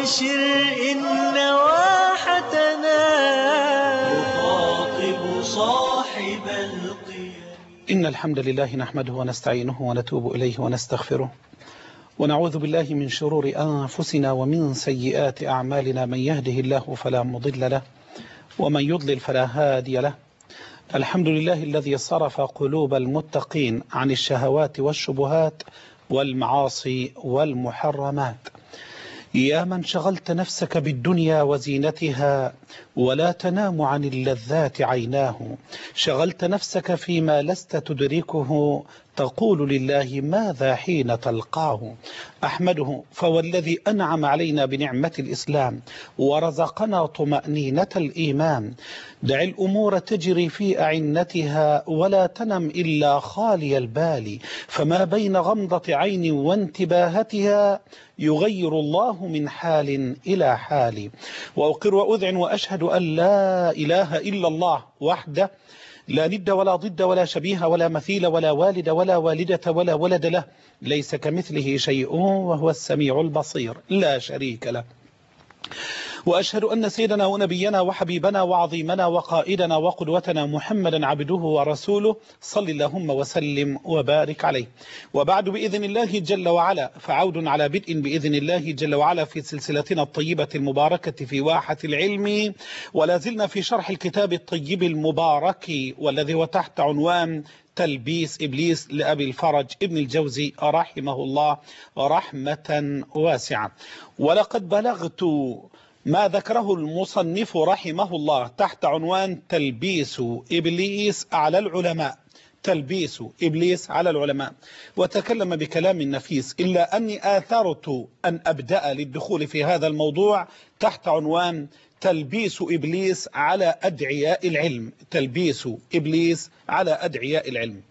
وانشر إن واحتنا يخاطب صاحب القيم. إن الحمد لله نحمده ونستعينه ونتوب إليه ونستغفره ونعوذ بالله من شرور أنفسنا ومن سيئات أعمالنا. من يهده الله فلا مضل له ومن يضلل فلا هادي له. الحمد لله الذي صرف قلوب المتقين عن الشهوات والشبهات والمعاصي والمحرمات. يا من شغلت نفسك بالدنيا وزينتها ولا تنام عن اللذات عيناه، شغلت نفسك فيما لست تدركه، تقول لله ماذا حين تلقاه. أحمده فهو الذي أنعم علينا بنعمة الإسلام ورزقنا طمأنينة الإيمان. دع الأمور تجري في أعنتها ولا تنم إلا خالي البال، فما بين غمضة عين وانتباهتها يغير الله من حال إلى حال. وأقر وأذعن وأشهد أن لا إله إلا الله وحده لا ند ولا ضد ولا شبيه ولا مثيل ولا والد ولا والدة ولا ولد له، ليس كمثله شيء وهو السميع البصير لا شريك له. وأشهد أن سيدنا ونبينا وحبيبنا وعظيمنا وقائدنا وقدوتنا محمدا عبده ورسوله، صل اللهم وسلم وبارك عليه. وبعد بإذن الله جل وعلا فعود على بدء بإذن الله جل وعلا في سلسلتنا الطيبة المباركة في واحة العلم، ولا زلنا في شرح الكتاب الطيب المبارك والذي هو تحت عنوان تلبيس إبليس لأبي الفرج ابن الجوزي رحمه الله رحمة واسعة. ولقد بلغت ما ذكره المصنف رحمه الله تحت عنوان تلبيس إبليس على العلماء، تلبيس إبليس على العلماء، وتكلم بكلام نفيس، إلا أني آثرت أن أبدأ للدخول في هذا الموضوع تحت عنوان تلبيس إبليس على أدعياء العلم، تلبيس إبليس على أدعياء العلم.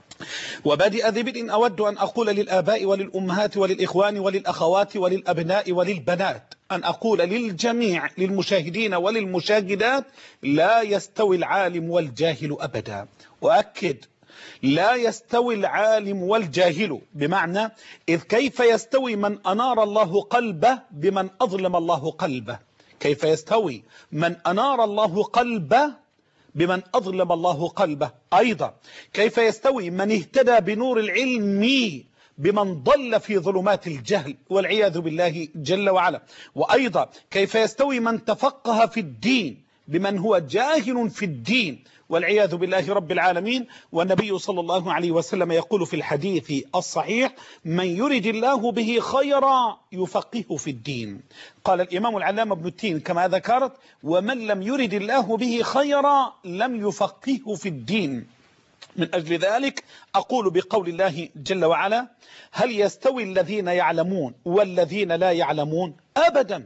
وبادئ ذي بدء أود أن أقول للآباء وللأمهات وللإخوان وللأخوات وللأبناء وللبنات، أن أقول للجميع للمشاهدين وللمشاهدات: لا يستوي العالم والجاهل أبدا. وأكد: لا يستوي العالم والجاهل، بمعنى إذ كيف يستوي من أنار الله قلبه بمن أظلم الله قلبه؟ كيف يستوي من أنار الله قلبه بمن أظلم الله قلبه؟ أيضا كيف يستوي من اهتدى بنور العلم بمن ضل في ظلمات الجهل والعياذ بالله جل وعلا؟ وأيضا كيف يستوي من تفقه في الدين بمن هو جاهل في الدين والعياذ بالله رب العالمين؟ والنبي صلى الله عليه وسلم يقول في الحديث الصحيح: من يرد الله به خيرا يفقهه في الدين. قال الإمام العلامة ابن التين كما ذكرت: ومن لم يرد الله به خيرا لم يفقهه في الدين. من أجل ذلك أقول بقول الله جل وعلا: هل يستوي الذين يعلمون والذين لا يعلمون؟ أبدا،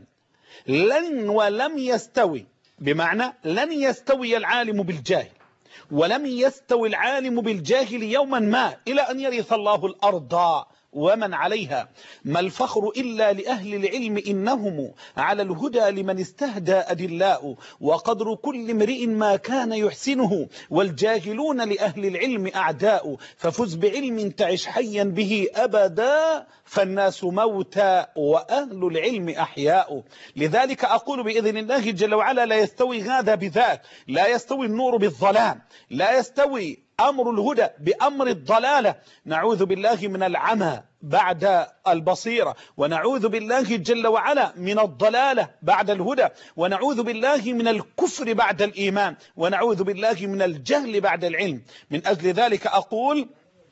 لن ولم يستوي، بمعنى لن يستوي العالم بالجاهل، ولم يستوي العالم بالجاهل يوما ما إلى أن يرث الله الأرض ومن عليها. ما الفخر إلا لأهل العلم إنهم على الهدى لمن استهدى أدلاء، وقدر كل امرئ ما كان يحسنه، والجاهلون لأهل العلم أعداء، ففز بعلم تعش حيا به أبدا، فالناس موتى وأهل العلم أحياء. لذلك أقول بإذن الله جل وعلا: لا يستوي هذا بذاك، لا يستوي النور بالظلام، لا يستوي أمر الهدى بأمر الضلالة. نعوذ بالله من العمى بعد البصيرة، ونعوذ بالله جل وعلا من الضلالة بعد الهدى، ونعوذ بالله من الكفر بعد الإيمان، ونعوذ بالله من الجهل بعد العلم. من أجل ذلك أقول: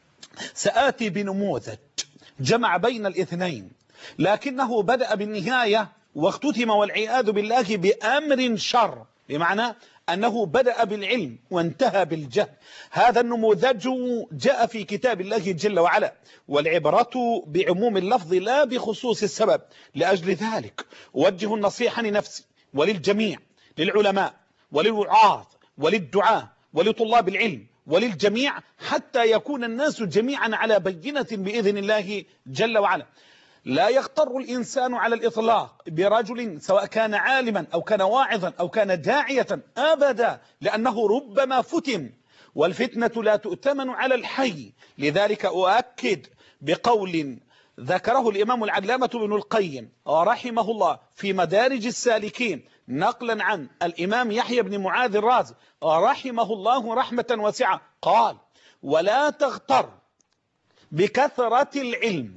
سآتي بنموذج جمع بين الاثنين، لكنه بدأ بالنهاية واختتم والعياذ بالله بأمر شر، بمعنى أنه بدأ بالعلم وانتهى بالجهل. هذا النموذج جاء في كتاب الله جل وعلا، والعبرة بعموم اللفظ لا بخصوص السبب. لأجل ذلك أوجه النصيحة لنفسي وللجميع، للعلماء وللوعاظ وللدعاة ولطلاب العلم وللجميع، حتى يكون الناس جميعا على بينة بإذن الله جل وعلا. لا يغتر الإنسان على الإطلاق برجل سواء كان عالما أو كان واعظا أو كان داعية أبدا، لأنه ربما فتن، والفتنة لا تؤتمن على الحي. لذلك أؤكد بقول ذكره الإمام العلامة ابن القيم رحمه الله في مدارج السالكين نقلا عن الإمام يحيى بن معاذ الرازي رحمه الله رحمة واسعة، قال: ولا تغتر بكثرة العلم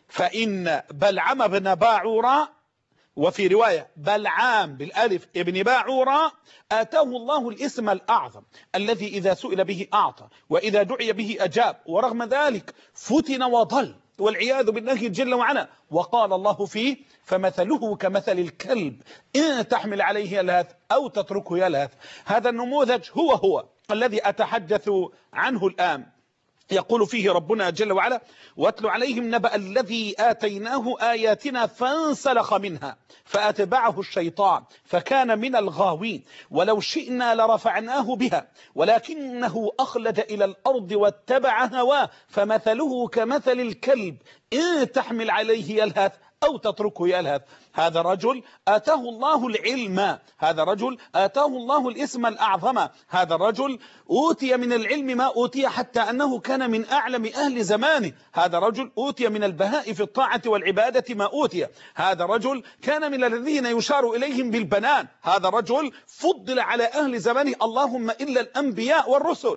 فإن بلعم بن باعورا، وفي رواية بلعام بالألف ابن باعورا، آتاه الله الاسم الأعظم الذي إذا سئل به أعطى وإذا دعي به أجاب، ورغم ذلك فتن وضل والعياذ بالله جل وعلا. وقال الله فيه: فمثله كمثل الكلب إن تحمل عليه يلهث أو تتركه يلهث. هذا النموذج هو الذي أتحدث عنه الآن. يقول فيه ربنا جل وعلا: واتل عليهم نبأ الذي آتيناه آياتنا فانسلخ منها فأتبعه الشيطان فكان من الغاوين ولو شئنا لرفعناه بها ولكنه أخلد إلى الأرض واتبع هواه فمثله كمثل الكلب إن تحمل عليه يلهث أو تتركه يلهث. هذا رجل آتاه الله العلم، هذا رجل آتاه الله الاسم الأعظم، هذا الرجل أوتي من العلم ما أوتي حتى أنه كان من أعلم أهل زمانه، هذا رجل أوتي من البهاء في الطاعة والعبادة ما أوتي، هذا رجل كان من الذين يشار إليهم بالبنان، هذا رجل فضل على أهل زمانه اللهم إلا الأنبياء والرسل.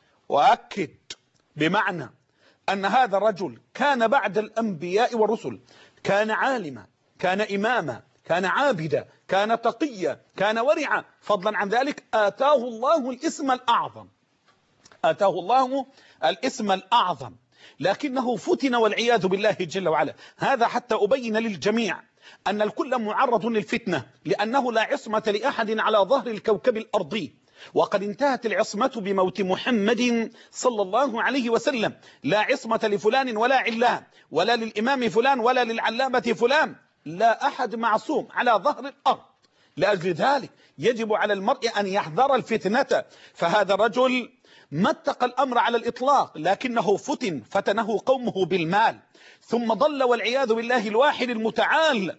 وأكد بمعنى أن هذا الرجل كان بعد الأنبياء والرسل، كان عالما، كان إماما، كان عابدا، كان تقيا، كان ورعا، فضلا عن ذلك آتاه الله الاسم الأعظم، آتاه الله الاسم الأعظم، لكنه فتن والعياذ بالله جل وعلا. هذا حتى أبين للجميع أن الكل معرض للفتنة، لأنه لا عصمة لأحد على ظهر الكوكب الأرضي، وقد انتهت العصمة بموت محمد صلى الله عليه وسلم. لا عصمة لفلان ولا علان، ولا للإمام فلان ولا للعلامة فلان، لا أحد معصوم على ظهر الأرض. لأجل ذلك يجب على المرء أن يحذر الفتنة. فهذا الرجل ما اتقى الأمر على الإطلاق، لكنه فتنه قومه بالمال، ثم ضل والعياذ بالله الواحد المتعال،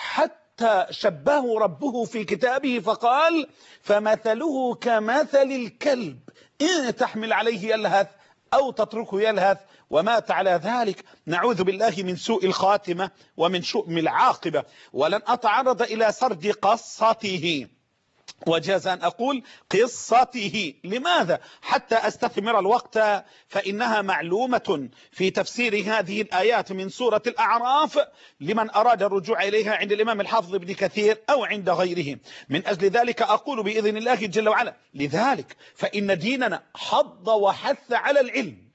حتى شبهه ربه في كتابه فقال: فمثله كمثل الكلب إن تحمل عليه يلهث أو تتركه يلهث. ومات على ذلك، نعوذ بالله من سوء الخاتمة ومن شؤم العاقبة. ولن أتعرض إلى سرد قصته، وجاز أن أقول قصته. لماذا؟ حتى أستثمر الوقت، فإنها معلومة في تفسير هذه الآيات من سورة الأعراف لمن أراد الرجوع إليها عند الإمام الحافظ ابن كثير أو عند غيره. من أجل ذلك أقول بإذن الله جل وعلا: لذلك فإن ديننا حض وحث على العلم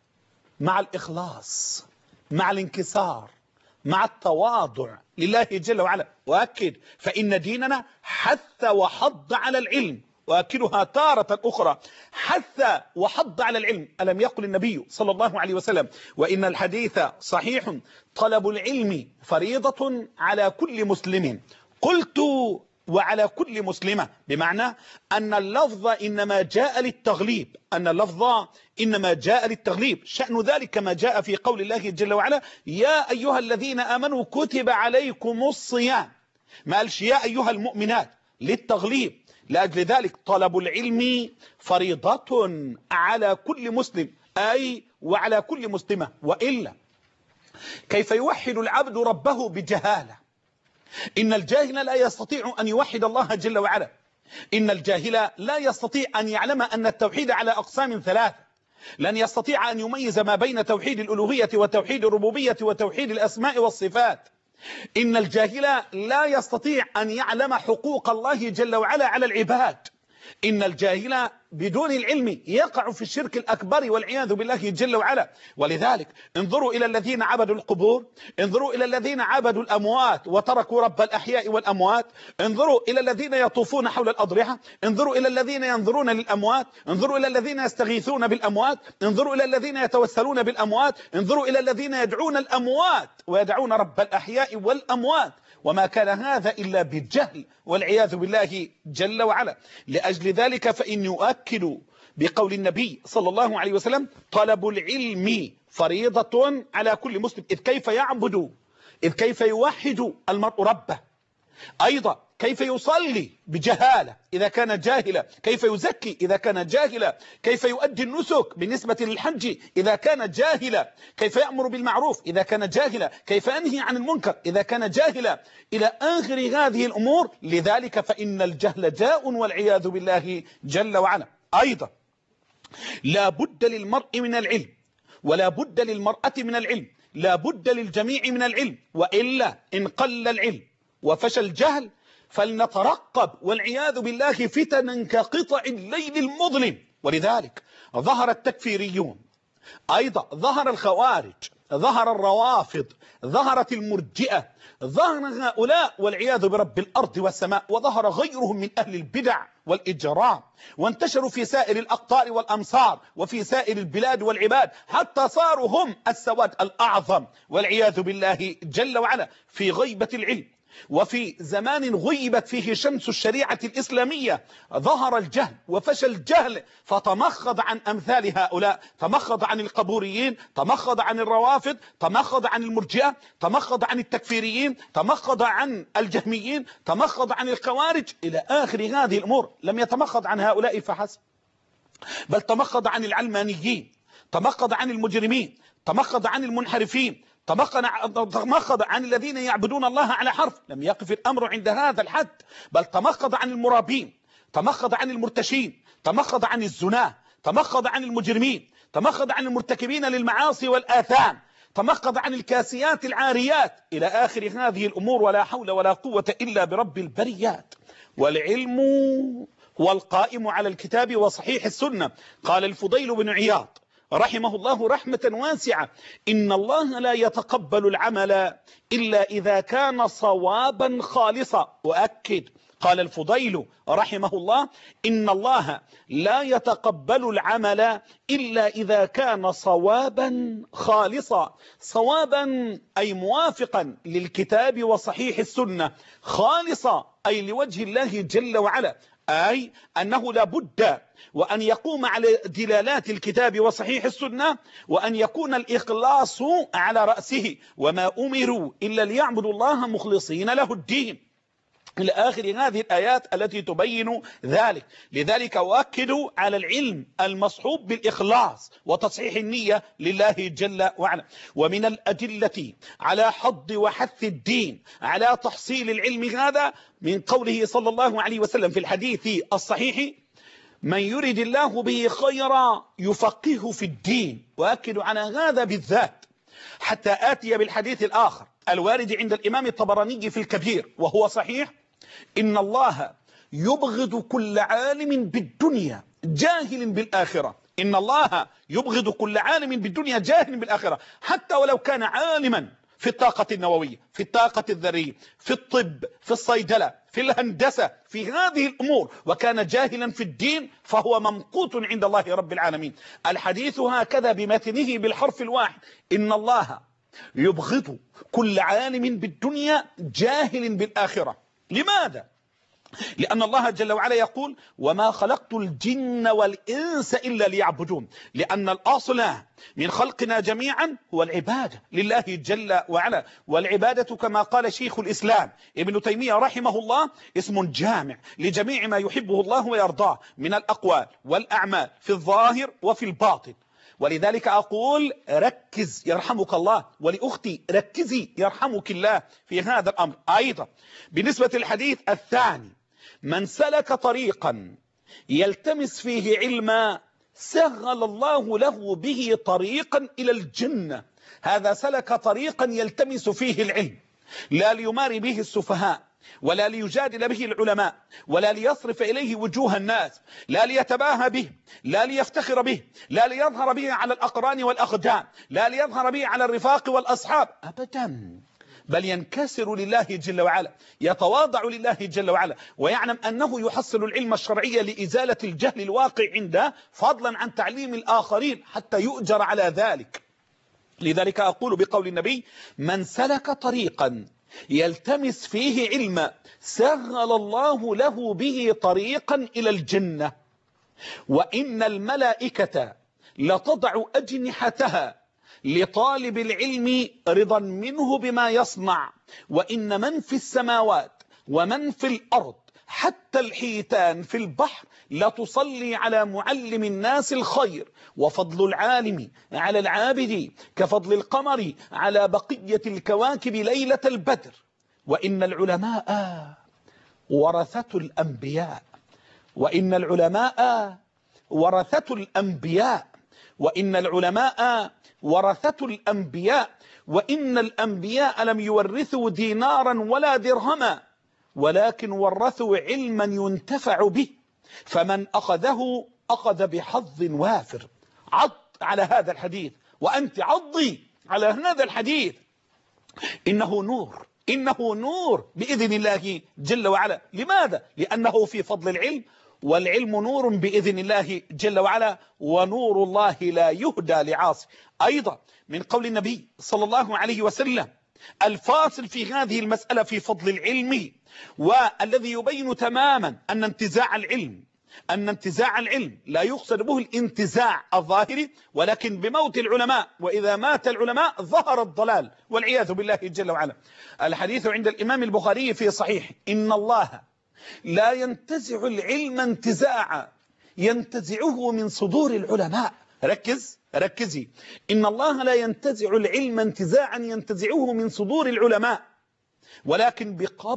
مع الإخلاص، مع الانكسار، مع التواضع لله جل وعلا. وأكد: فإن ديننا حث وحض على العلم، وأكدها تارة أخرى: حث وحض على العلم. ألم يقل النبي صلى الله عليه وسلم: وإن الحديث صحيح طلب العلم فريضة على كل مسلم. قلت: وعلى كل مسلمة، بمعنى أن اللفظ إنما جاء للتغليب، أن اللفظ إنما جاء للتغليب. شأن ذلك ما جاء في قول الله جل وعلا: يا أيها الذين آمنوا كتب عليكم الصيام، ما قالش يا أيها المؤمنات، للتغليب. لأجل ذلك طلب العلم فريضة على كل مسلم، أي وعلى كل مسلمة. وإلا كيف يوحد العبد ربه بجهالة؟ إن الجاهل لا يستطيع أن يوحد الله جل وعلا. إن الجاهل لا يستطيع أن يعلم أن التوحيد على أقسام ثلاثة، لن يستطيع أن يميز ما بين توحيد الألوهية وتوحيد الربوبية وتوحيد الأسماء والصفات. إن الجاهل لا يستطيع أن يعلم حقوق الله جل وعلا على العباد. إن الجاهل بدون العلم يقع في الشرك الأكبر والعياذ بالله جل وعلا. ولذلك انظروا إلى الذين عبدوا القبور، انظروا إلى الذين عبدوا الأموات وتركوا رب الأحياء والأموات، انظروا إلى الذين يطوفون حول الأضرحة، انظروا إلى الذين ينظرون للأموات، انظروا إلى الذين يستغيثون بالأموات، انظروا إلى الذين يتوسلون بالأموات، انظروا إلى الذين يدعون الأموات ويدعون رب الأحياء والأموات. وما كان هذا إلا بالجهل والعياذ بالله جل وعلا. لأجل ذلك فإن يؤكد بقول النبي صلى الله عليه وسلم: طلب العلم فريضة على كل مسلم. إذ كيف يعبد، إذ كيف يوحد المرء ربه أيضا كيف يصلي بجهالة إذا كان جاهلا، كيف يزكي إذا كان جاهلا، كيف يؤدي النسك بالنسبة للحج إذا كان جاهلا، كيف يأمر بالمعروف إذا كان جاهلا، كيف ينهي عن المنكر إذا كان جاهلا، إلى آخر هذه الأمور. لذلك فإن الجهل جاء والعياذ بالله جل وعلا. أيضا لا بد للمرء من العلم، ولا بد للمرأة من العلم، لا بد للجميع من العلم، وإلا إن قل العلم وفشى الجهل فلنترقب والعياذ بالله فتنا كقطع الليل المظلم. ولذلك ظهر التكفيريون، أيضا ظهر الخوارج، ظهر الروافض، ظهرت المرجئة، ظهر هؤلاء والعياذ برب الأرض والسماء، وظهر غيرهم من أهل البدع والإجرام، وانتشروا في سائر الأقطار والأمصار وفي سائر البلاد والعباد، حتى صاروا هم السواد الأعظم والعياذ بالله جل وعلا في غيبة العلم. وفي زمان غيبت فيه شمس الشريعة الإسلامية ظهر الجهل وفشل الجهل، فتمخض عن أمثال هؤلاء، تمخض عن القبوريين، تمخض عن الروافض، تمخض عن المرجئة، تمخض عن التكفيريين، تمخض عن الجهميين، تمخض عن الخوارج، إلى آخر هذه الأمور. لم يتمخض عن هؤلاء فحسب، بل تمخض عن العلمانيين، تمخض عن المجرمين، تمخض عن المنحرفين، تمخض عن الذين يعبدون الله على حرف. لم يقف الأمر عند هذا الحد، بل تمخض عن المرابين، تمخض عن المرتشين، تمخض عن الزناه، تمخض عن المجرمين، تمخض عن المرتكبين للمعاصي والآثام، تمخض عن الكاسيات العاريات، إلى آخر هذه الأمور. ولا حول ولا قوة إلا برب البريات. والعلم هو القائم على الكتاب وصحيح السنة. قال الفضيل بن عياض رحمه الله رحمة واسعة: إن الله لا يتقبل العمل إلا إذا كان صوابا خالصا. وأكد قال الفضيل رحمه الله: إن الله لا يتقبل العمل إلا إذا كان صوابا خالصا. صوابا أي موافقا للكتاب وصحيح السنة، خالصا أي لوجه الله جل وعلا، أي أنه لا بد وأن يقوم على دلالات الكتاب وصحيح السنة، وأن يكون الإخلاص على رأسه، وما أمروا إلا ليعبدوا الله مخلصين له الدين، إلى آخر هذه الآيات التي تبين ذلك. لذلك أؤكد على العلم المصحوب بالإخلاص وتصحيح النية لله جل وعلا. ومن الأدلة على حض وحث الدين على تحصيل العلم هذا من قوله صلى الله عليه وسلم في الحديث الصحيح: من يرد الله به خيرا يفقهه في الدين. وأكد على هذا بالذات حتى آتي بالحديث الآخر الوارد عند الإمام الطبراني في الكبير وهو صحيح: إن الله يبغض كل عالم بالدنيا جاهل بالآخرة. إن الله يبغض كل عالم بالدنيا جاهل بالآخرة، حتى ولو كان عالما في الطاقة النووية، في الطاقة الذرية، في الطب، في الصيدلة، في الهندسة، في هذه الأمور، وكان جاهلا في الدين، فهو ممقوت عند الله رب العالمين. الحديث هكذا بمتنه بالحرف الواحد: إن الله يبغض كل عالم بالدنيا جاهل بالآخرة. لماذا؟ لأن الله جل وعلا يقول: وما خلقت الجن والإنس إلا ليعبدون. لأن الأصل من خلقنا جميعا هو العبادة لله جل وعلا. والعبادة كما قال شيخ الإسلام ابن تيمية رحمه الله اسم جامع لجميع ما يحبه الله ويرضاه من الأقوال والأعمال في الظاهر وفي الباطن. ولذلك أقول ركز يرحمك الله، ولأختي ركزي يرحمك الله في هذا الأمر. أيضا بالنسبة للحديث الثاني: من سلك طريقا يلتمس فيه علما سهل الله له به طريقا إلى الجنة. هذا سلك طريقا يلتمس فيه العلم، لا ليماري به السفهاء، ولا ليجادل به العلماء، ولا ليصرف إليه وجوه الناس، لا ليتباهى به، لا ليفتخر به، لا ليظهر به على الأقران والأخدام، لا ليظهر به على الرفاق والأصحاب، أبدا، بل ينكسر لله جل وعلا، يتواضع لله جل وعلا، ويعلم أنه يحصل العلم الشرعي لإزالة الجهل الواقع عنده، فضلا عن تعليم الآخرين حتى يؤجر على ذلك. لذلك أقول بقول النبي: من سلك طريقا يلتمس فيه علما سهل الله له به طريقا إلى الجنة. وإن الملائكة لتضع أجنحتها لطالب العلم رضا منه بما يصنع، وإن من في السماوات ومن في الأرض حتى الحيتان في البحر لا تصلي على معلم الناس الخير، وفضل العالم على العابد كفضل القمر على بقية الكواكب ليلة البدر. وإن العلماء ورثة الأنبياء، وإن العلماء ورثة الأنبياء، وإن العلماء ورثة الأنبياء، وإن الأنبياء لم يورثوا دينارا ولا درهما، ولكن ورثوا علما ينتفع به، فمن أخذه أخذ بحظ وافر. عض على هذا الحديث، وأنت عضي على هذا الحديث. إنه نور، إنه نور بإذن الله جل وعلا. لماذا؟ لأنه في فضل العلم، والعلم نور بإذن الله جل وعلا، ونور الله لا يهدى لعاصي. أيضا من قول النبي صلى الله عليه وسلم الفاصل في هذه المسألة في فضل العلم، والذي يبين تماما أن انتزاع العلم لا يقصد به الانتزاع الظاهري، ولكن بموت العلماء، وإذا مات العلماء ظهر الضلال والعياذ بالله جل وعلا. الحديث عند الإمام البخاري في صحيح: إن الله لا ينتزع العلم انتزاعا ينتزعه من صدور العلماء. ركزي، إن الله لا ينتزع العلم انتزاعا ينتزعه من صدور العلماء، ولكن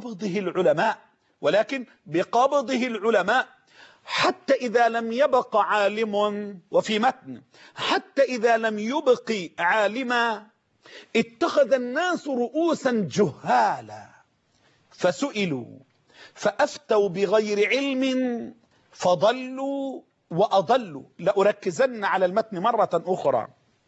بقبضه العلماء حتى إذا لم يبق عالم. وفي متن: حتى إذا لم يبق عالما اتخذ الناس رؤوسا جهالا فسئلوا فأفتوا بغير علم فضلوا وأضلوا. لأركزن على المتن مرة أخرى.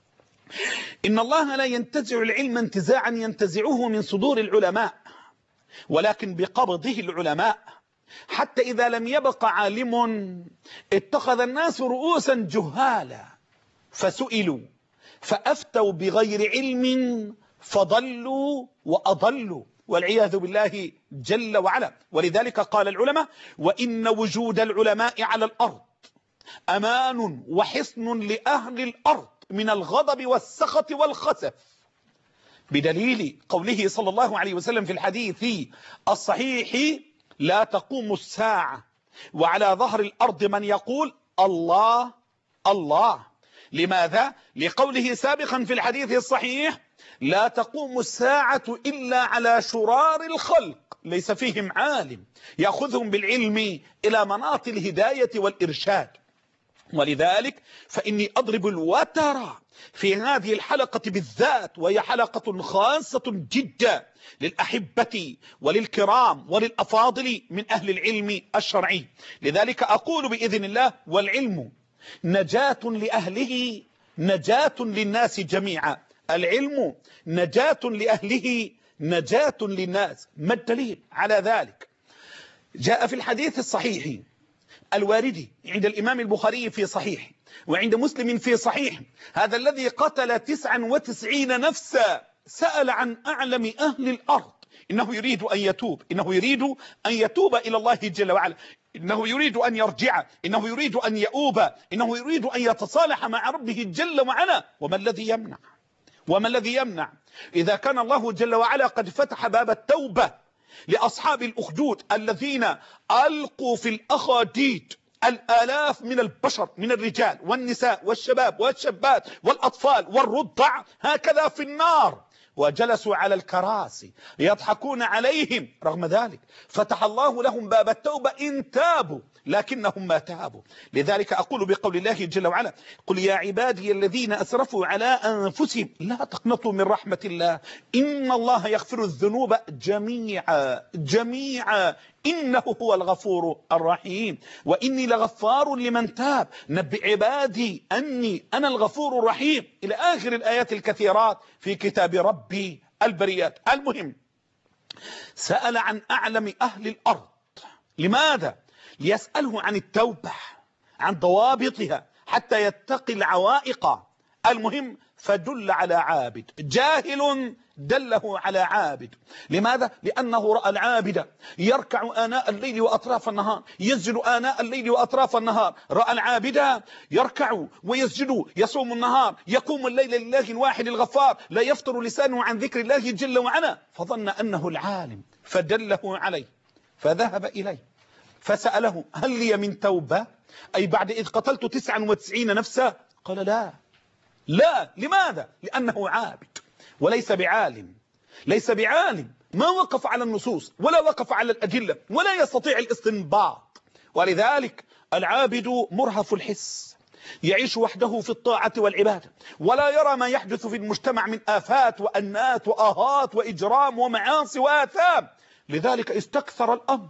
إن الله لا ينتزع العلم انتزاعا ينتزعه من صدور العلماء، ولكن بقبضه العلماء حتى إذا لم يبق عالم اتخذ الناس رؤوسا جهالا فسئلوا فأفتوا بغير علم فضلوا وأضلوا، والعياذ بالله جل وعلا. ولذلك قال العلماء: وإن وجود العلماء على الأرض أمان وحصن لأهل الأرض من الغضب والسخط والخسف، بدليل قوله صلى الله عليه وسلم في الحديث الصحيح: لا تقوم الساعة وعلى ظهر الأرض من يقول الله الله. لماذا؟ لقوله سابقا في الحديث الصحيح: لا تقوم الساعة إلا على شرار الخلق ليس فيهم عالم يأخذهم بالعلم إلى مناط الهداية والإرشاد. ولذلك فإني أضرب الوتر في هذه الحلقة بالذات، وهي حلقة خاصة جدا للأحبة وللكرام وللأفاضل من أهل العلم الشرعي. لذلك أقول بإذن الله: والعلم نجاة لأهله نجاة للناس جميعا. العلم نجاة لأهله نجاة للناس. ما الدليل على ذلك؟ جاء في الحديث الصحيح الوارد عند الإمام البخاري في صحيح، وعند مسلم في صحيح: هذا الذي قتل 99 نفسا سأل عن أعلم أهل الأرض، إنه يريد أن يتوب، إنه يريد أن يتوب إلى الله جل وعلا، إنه يريد أن يرجع، إنه يريد أن يؤوب، إنه يريد أن يتصالح مع ربه جل وعلا. وما الذي يمنع إذا كان الله جل وعلا قد فتح باب التوبة لأصحاب الأخدود الذين ألقوا في الأخاديد الآلاف من البشر من الرجال والنساء والشباب والشابات والأطفال والرضع هكذا في النار، وجلسوا على الكراسي يضحكون عليهم، رغم ذلك فتح الله لهم باب التوبة إن تابوا، لكنهم ما تابوا. لذلك أقول بقول الله جل وعلا: قل يا عبادي الذين أسرفوا على أنفسهم لا تقنطوا من رحمة الله إن الله يغفر الذنوب جميعا إنه هو الغفور الرحيم وإني لغفار لمن تاب نبئ عبادي أني أنا الغفور الرحيم، إلى آخر الآيات الكثيرات في كتاب ربي البريات. المهم، سأل عن أعلم أهل الأرض. لماذا؟ ليسأله عن التوبة، عن ضوابطها حتى يتقي العوائق. المهم، فدل على عابد، جاهل دله على عابد. لماذا؟ لأنه رأى العابد يركع آناء الليل وأطراف النهار، يسجد آناء الليل وأطراف النهار. رأى العابد يركع ويسجد، يصوم النهار، يقوم الليل لله الواحد الغفار، لا يفتر لسانه عن ذكر الله جل وعلا، فظن أنه العالم فدله عليه. فذهب إليه فسأله هل لي من توبة، أي بعد إذ قتلت 99 نفسا؟ قال لا. لا، لماذا؟ لأنه عابد وليس بعالم، ليس بعالم، ما وقف على النصوص ولا وقف على الأدلة ولا يستطيع الاستنباط. ولذلك العابد مرهف الحس، يعيش وحده في الطاعة والعبادة، ولا يرى ما يحدث في المجتمع من آفات وأنات وآهات وإجرام ومعاصي وآثام. لذلك استكثر الأمر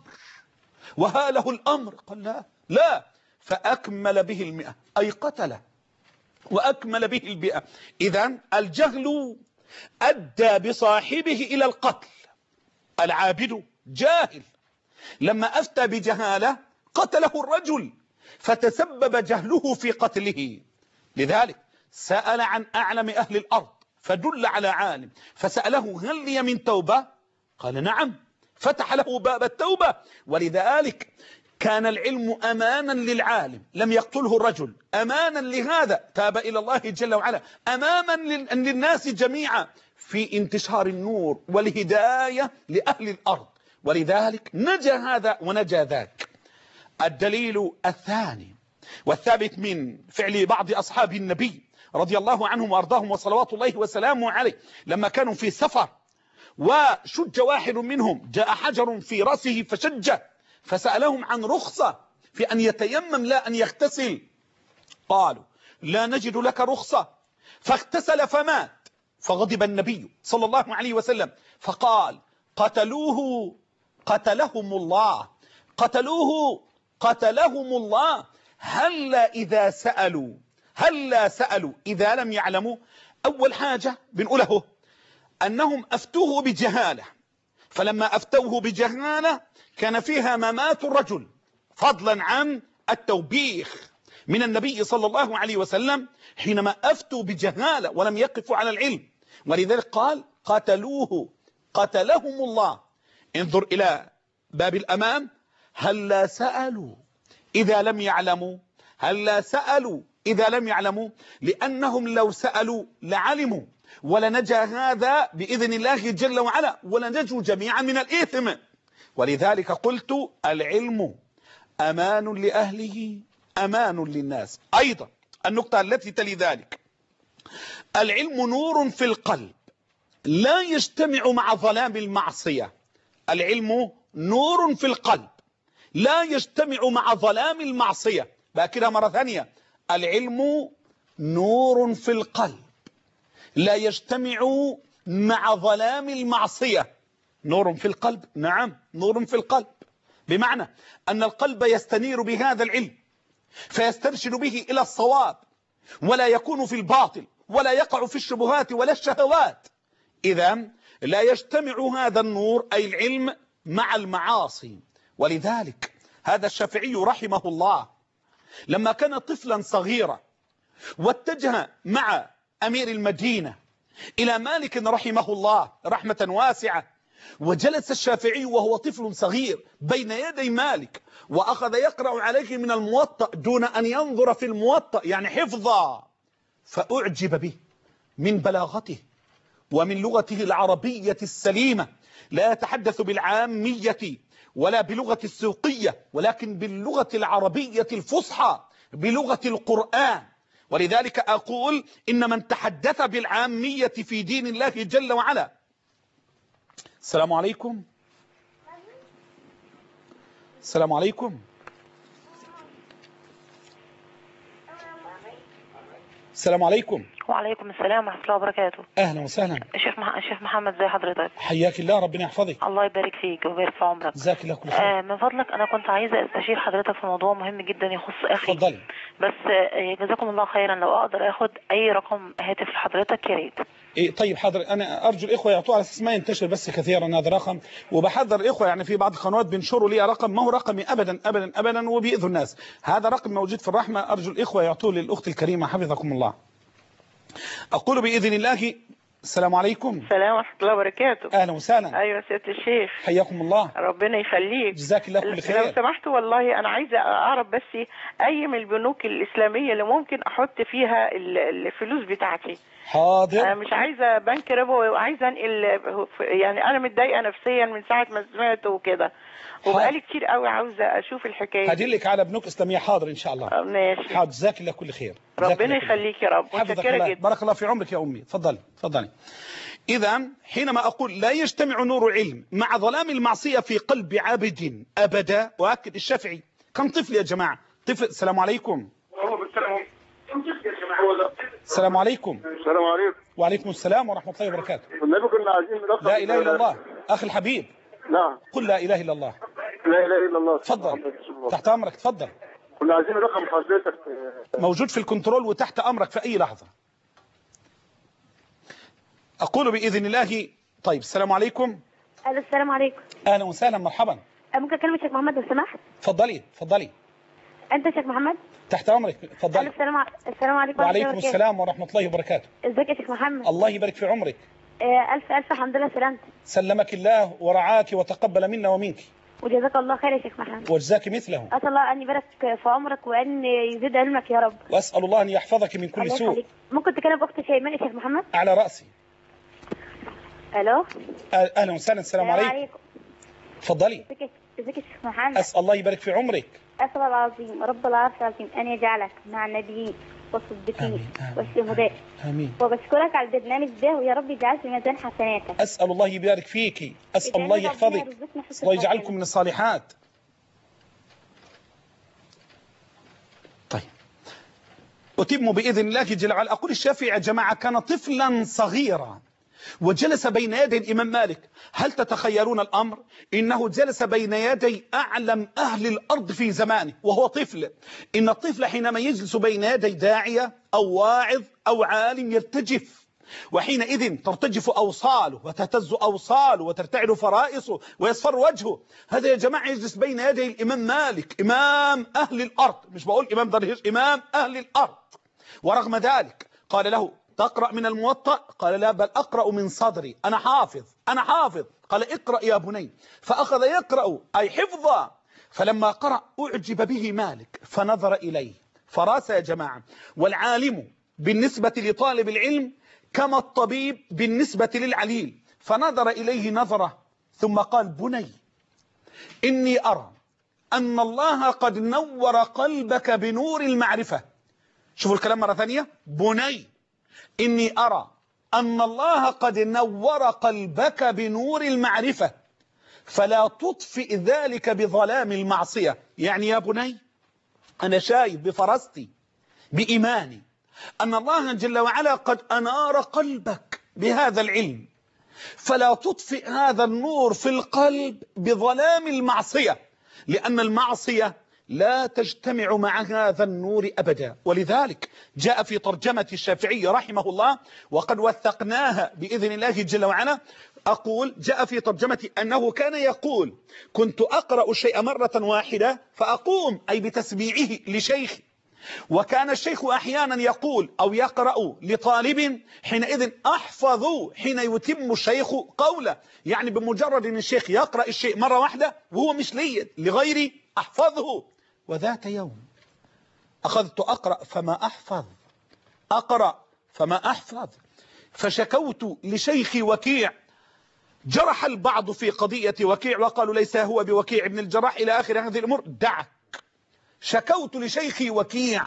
وهاله الأمر، قال لا لا، فأكمل به 100، أي قتله وأكمل به 100. إذن الجهل أدى بصاحبه إلى القتل. العابد جاهل، لما أفتى بجهالة قتله الرجل، فتسبب جهله في قتله. لذلك سأل عن أعلم أهل الأرض فدل على عالم، فسأله هل لي من توبة؟ قال نعم، فتح له باب التوبة. ولذلك كان العلم أمانا للعالم، لم يقتله الرجل، أمانا لهذا تاب إلى الله جل وعلا، أماما للناس جميعا في انتشار النور والهداية لأهل الأرض. ولذلك نجا هذا ونجا ذاك. الدليل الثاني والثابت من فعل بعض أصحاب النبي رضي الله عنهم وأرضاهم وصلوات الله وسلامه عليه، لما كانوا في سفر وشج واحد منهم، جاء حجر في رأسه فشجه، فسألهم عن رخصة في أن يتيمم لا أن يغتسل، قالوا لا نجد لك رخصة، فاغتسل فمات. فغضب النبي صلى الله عليه وسلم فقال قتلوه قتلهم الله، قتلوه قتلهم الله. هلا إذا سألوا، هلا سألوا إذا لم يعلموا. أول حاجة بنقوله أنهم أفتوه بجهالة، فلما أفتوه بجهالة كان فيها ممات الرجل، فضلا عن التوبيخ من النبي صلى الله عليه وسلم حينما أفتوا بجهالة ولم يقفوا على العلم. ولذلك قال قتلوه قتلهم الله. انظر إلى باب الأمام، هلا سألوا إذا لم يعلموا، هلا سألوا إذا لم يعلموا، لأنهم لو سألوا لعلموا، ولنجا هذا بإذن الله جل وعلا، ولنجوا جميعا من الإثم. ولذلك قلت العلم أمان لأهله أمان للناس. أيضا النقطة التي تلي ذلك، العلم نور في القلب لا يجتمع مع ظلام المعصية. العلم نور في القلب لا يجتمع مع ظلام المعصية. بأكدها مرة ثانية، العلم نور في القلب لا يجتمع مع ظلام المعصية. نور في القلب، نعم نور في القلب، بمعنى أن القلب يستنير بهذا العلم فيسترشد به إلى الصواب، ولا يكون في الباطل ولا يقع في الشبهات ولا الشهوات. إذا لا يجتمع هذا النور أي العلم مع المعاصي. ولذلك هذا الشافعي رحمه الله لما كان طفلا صغيرا واتجه مع أمير المدينة إلى مالك رحمه الله رحمة واسعة، وجلس الشافعي وهو طفل صغير بين يدي مالك، وأخذ يقرأ عليه من الموطأ دون أن ينظر في الموطأ، يعني حفظا، فأعجب به من بلاغته ومن لغته العربية السليمة، لا يتحدث بالعامية ولا بلغة السوقية، ولكن باللغة العربية الفصحى، بلغة القرآن. ولذلك أقول إن من تحدث بالعامية في دين الله جل وعلا. السلام عليكم. السلام عليكم. السلام عليكم. وعليكم السلام ورحمة الله وبركاته. أهلا وسهلا. الشيخ محمد، زي حضرتك؟ حياك الله، ربنا يحفظك. الله يبارك فيك ويبارك في عمرك. جزاك الله كل خير. من فضلك أنا كنت عايزة أستشير حضرتك في موضوع مهم جدا يخص أخي. اتفضلي. بس جزاكم الله خيرا، لو أقدر أخد أي رقم هاتف لحضرتك يا ريت. إيه طيب حاضر، أنا أرجو الإخوة يعطوه على أساس ما ينتشر بس كثيرا هذا الرقم، وبحذر الإخوة يعني في بعض القنوات بينشروا لي رقم ما هو رقمي أبدا أبدا أبدا وبيأذوا الناس. هذا رقم موجود في الرحمة، أرجو الإخوة يعطوه للأخت الكريمة حفظكم الله. أقول بإذن الله. السلام عليكم. السلام ورحمة الله وبركاته. أهلا وسهلا. أيوة سيادة الشيخ، حياكم الله. ربنا يخليك. جزاك الله كل خير. لو سمحت والله أنا عايزة أعرف بس أي من البنوك الإسلامية اللي ممكن أحط فيها الفلوس بتاعتي. حاضر. أنا مش عايزة بنك ربوي، وعايزة أنقل، يعني أنا متضايقة نفسيا من ساعة ما سمعته وكده، وبقالي كتير قوي عاوزه اشوف الحكايه دي. هدلك على بنوك اسلاميه. حاضر ان شاء الله. ماشي. حاضر، جزاك الله كل خير. جزاك ربنا الله كل خير. يخليك يا رب، حفظك متشكره الله. جدا. بارك الله في عمرك يا امي. تفضلي تفضلي. إذا حينما أقول لا يجتمع نور علم مع ظلام المعصية في قلب عابد أبدا، وأكد الشافعي كم طفل يا جماعة؟ طفل. السلام عليكم. السلام عليكم. السلام عليكم. وعليكم السلام ورحمة الله وبركاته. النبي كنا عايزين نلخص. لا إله إلا الله. أخي الحبيب. نعم. قل لا إله إلا الله. لا إله إلا الله. تفضل تحت أمرك. تفضل. كنا عايزين رقم حضرتك. موجود في الكنترول وتحت أمرك في أي لحظة. أقول بإذن الله. طيب السلام عليكم. السلام عليكم. أهلا وسهلا مرحبا. ممكن أكلم الشيخ محمد لو سمحت؟ تفضلي تفضلي. أنت شيخ محمد؟ تحت أمرك. تفضلي. السلام عليكم. وعليكم السلام ورحمة الله وبركاته. ازيك يا شيخ محمد؟ الله يبارك في عمرك. ألف حمد لله سلامتك. سلمك الله ورعاك وتقبل منا ومنك. وجزاك الله خير يا شيخ محمد. وجزاك مثله. أسأل الله أن يبارك في عمرك وأن يزيد علمك يا رب. وأسأل الله أن يحفظك من كل سوء. ممكن تكلم أختي شيماء يا شيخ محمد؟ على رأسي. ألو. أهلا وسهلا. السلام عليكم. تفضلي. ازيك يا شيخ محمد؟ أسأل الله يبارك في عمرك. أسأل الله العظيم رب العرش العظيم أن يجعلك مع النبيين والصديقين والشهداء. آمين. وبشكرك على البرنامج ده ويا رب يجعل في ميزان حسناتك. أسأل الله يبارك فيك. أسأل الله يحفظك ويجعلكم من الصالحات. طيب أتم بإذن الله جل وعلا. أقول الشافعي يا جماعة كان طفلا صغيرا وجلس بين يدي الإمام مالك. هل تتخيلون الأمر؟ إنه جلس بين يدي أعلم أهل الأرض في زمانه وهو طفل. إن الطفل حينما يجلس بين يدي داعية أو واعظ أو عالم يرتجف، وحينئذ ترتجف أوصاله وتهتز أوصاله وترتعد فرائصه ويصفر وجهه. هذا يا جماعة يجلس بين يدي الإمام مالك، إمام أهل الأرض. مش بقول إمام درهش، إمام أهل الأرض. ورغم ذلك قال له تقرأ من الموطأ؟ قال لا، بل أقرأ من صدري، أنا حافظ أنا حافظ. قال اقرأ يا بني. فأخذ يقرأ أي حفظا. فلما قرأ أعجب به مالك فنظر إليه فراس يا جماعة. والعالم بالنسبة لطالب العلم كما الطبيب بالنسبة للعليل. فنظر إليه نظرة ثم قال بني إني أرى أن الله قد نور قلبك بنور المعرفة. شوفوا الكلام مرة ثانية. بني إني أرى أن الله قد نور قلبك بنور المعرفة فلا تطفئ ذلك بظلام المعصية. يعني يا بني أنا شايف بفرستي بإيماني أن الله جل وعلا قد أنار قلبك بهذا العلم، فلا تطفئ هذا النور في القلب بظلام المعصية، لأن المعصية لا تجتمع مع هذا النور أبدا. ولذلك جاء في ترجمة الشافعي رحمه الله وقد وثقناها بإذن الله جل وعلا. أقول جاء في ترجمة أنه كان يقول كنت أقرأ الشيء مرة واحدة فأقوم أي بتسميعه لشيخي، وكان الشيخ أحيانا يقول أو يقرأ لطالب حينئذ أحفظ حين يتم الشيخ قوله. يعني بمجرد أن الشيخ يقرأ الشيء مرة واحدة وهو مش لغيري أحفظه. وذات يوم أخذت أقرأ فما أحفظ، أقرأ فما أحفظ، فشكوت لشيخي وكيع. جرح البعض في قضية وكيع وقالوا ليس هو بوكيع ابن الجراح إلى آخر هذه الأمور. دعك. شكوت لشيخي وكيع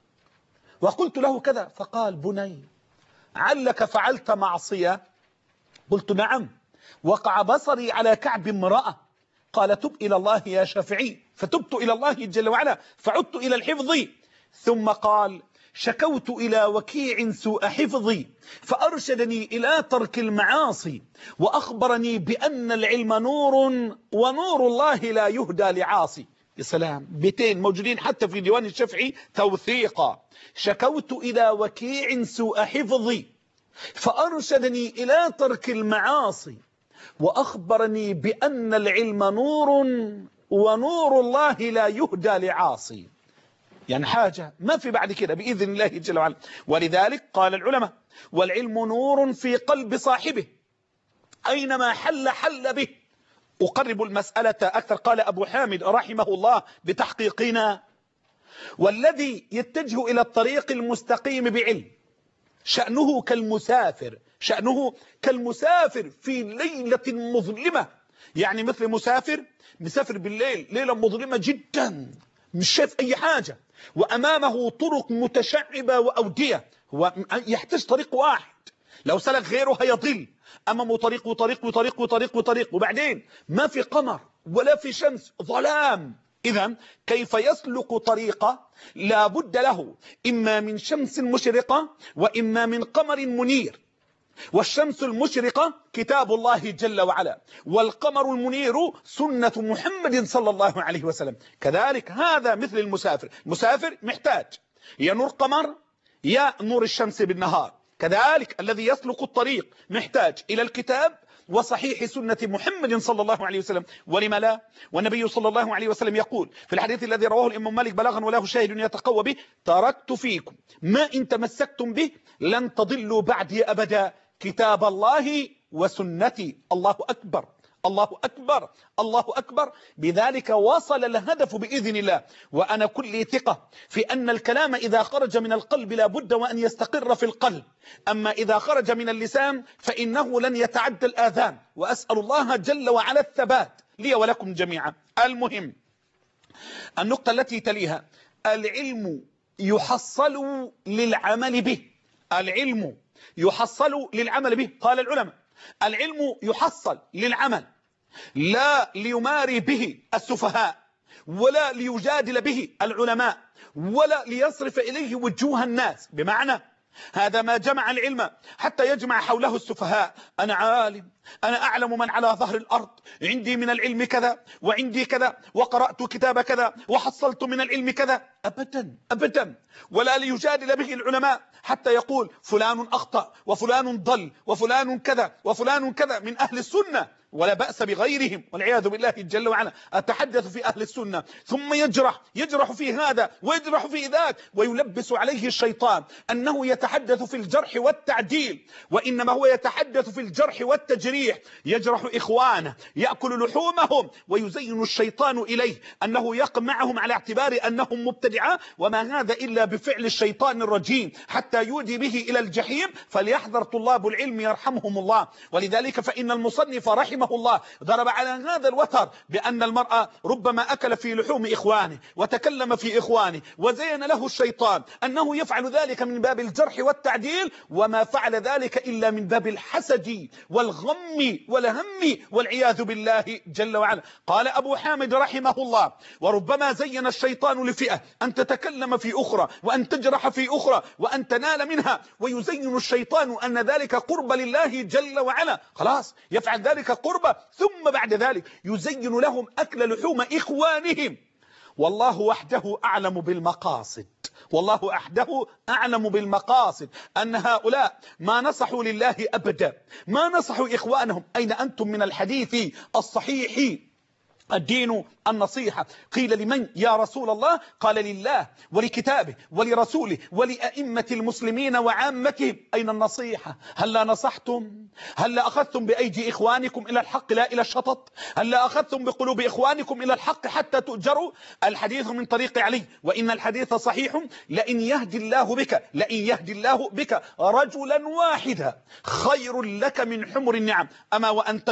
وقلت له كذا فقال بني علك فعلت معصية؟ قلت نعم، وقع بصري على كعب امرأة. قال تب إلى الله يا شافعي. فتبت إلى الله جل وعلا فعدت إلى الحفظ. ثم قال شكوت إلى وكيع سوء حفظي فأرشدني إلى ترك المعاصي وأخبرني بأن العلم نور ونور الله لا يهدى لعاصي. يا سلام، بيتين موجودين حتى في ديوان الشافعي توثيقا. شكوت إلى وكيع سوء حفظي فأرشدني إلى ترك المعاصي وأخبرني بأن العلم نور ونور الله لا يهدى لعاصي. يعني حاجة ما في بعد كده بإذن الله جل وعلا. ولذلك قال العلماء والعلم نور في قلب صاحبه أينما حل حل به. أقرب المسألة أكثر. قال أبو حامد رحمه الله بتحقيقنا والذي يتجه إلى الطريق المستقيم بعلم شأنه كالمسافر، شأنه كالمسافر في ليلة مظلمة يعني مثل مسافر بالليل، ليلة مظلمة جدا، مش شايف أي حاجة، وأمامه طرق متشعبة وأودية، هو يحتاج طريق واحد، لو سلك غيره هيضل، أمامه طريق وطريق وطريق وطريق وطريق، وبعدين ما في قمر ولا في شمس، ظلام. إذا كيف يسلك طريقة؟ لا بد له إما من شمس مشرقة وإما من قمر منير، والشمس المشرقة كتاب الله جل وعلا، والقمر المنير سنة محمد صلى الله عليه وسلم. كذلك هذا مثل المسافر محتاج يا نور قمر يا نور الشمس بالنهار. كذلك الذي يسلك الطريق محتاج إلى الكتاب وصحيح سنة محمد صلى الله عليه وسلم. ولما لا؟ والنبي صلى الله عليه وسلم يقول في الحديث الذي رواه الإمام مالك بلاغا وله شاهد يتقوى به: تركت فيكم ما إن تمسكتم به لن تضلوا بعدي أبدا، كتاب الله وسنتي. الله أكبر الله أكبر الله أكبر. بذلك وصل الهدف بإذن الله. وأنا كل ثقة في أن الكلام إذا خرج من القلب لا بد وأن يستقر في القلب، أما إذا خرج من اللسان فإنه لن يتعدى الآذان، وأسأل الله جل وعلا الثبات لي ولكم جميعا. المهم النقطة التي تليها: العلم يحصل للعمل به. العلم يحصل للعمل به. قال العلماء: العلم يحصل للعمل، لا ليماري به السفهاء، ولا ليجادل به العلماء، ولا ليصرف إليه وجوه الناس. بمعنى هذا ما جمع العلم حتى يجمع حوله السفهاء: أنا عالم، أنا أعلم من على ظهر الأرض، عندي من العلم كذا وعندي كذا، وقرأت كتاب كذا وحصلت من العلم كذا. أبدا أبدا. ولا ليجادل به العلماء حتى يقول فلان أخطأ وفلان ضل وفلان كذا وفلان كذا من أهل السنة، ولا بأس بغيرهم والعياذ بالله جل وعلا. أتحدث في أهل السنة ثم يجرح في هذا ويجرح في ذاك، ويلبس عليه الشيطان أنه يتحدث في الجرح والتعديل، وإنما هو يتحدث في الجرح والتجريح. يجرح إخوانه، يأكل لحومهم، ويزين الشيطان إليه أنه يقمعهم على اعتبار أنهم مبتدعة، وما هذا إلا بفعل الشيطان الرجيم حتى يودي به إلى الجحيم. فليحذر طلاب العلم يرحمهم الله. ولذلك فإن المصنف رحمه الله ضرب على هذا الوتر بأن المرأة ربما أكل في لحوم إخوانه وتكلم في إخوانه، وزين له الشيطان أنه يفعل ذلك من باب الجرح والتعديل، وما فعل ذلك إلا من باب الحسد والغم والهم والعياذ بالله جل وعلا. قال أبو حامد رحمه الله: وربما زين الشيطان لفئة أن تتكلم في أخرى وأن تجرح في أخرى وأن تنال منها، ويزين الشيطان أن ذلك قرب لله جل وعلا، خلاص يفعل ذلك قربة، ثم بعد ذلك يزين لهم أكل لحوم إخوانهم. والله وحده أعلم بالمقاصد، والله وحده أعلم بالمقاصد، أن هؤلاء ما نصحوا لله أبدا، ما نصحوا إخوانهم. أين أنتم من الحديث الصحيح الدين النصيحة؟ قيل لمن يا رسول الله؟ قال لله ولكتابه ولرسوله ولأئمة المسلمين وعامتهم. أين النصيحة؟ هل لا نصحتم؟ هل لا أخذتم بأيدي إخوانكم إلى الحق لا إلى الشطط؟ هل لا أخذتم بقلوب إخوانكم إلى الحق حتى تؤجروا؟ الحديث من طريق علي، وإن الحديث صحيح: لئن يهدي الله بك رجلا واحدا خير لك من حمر النعم. أما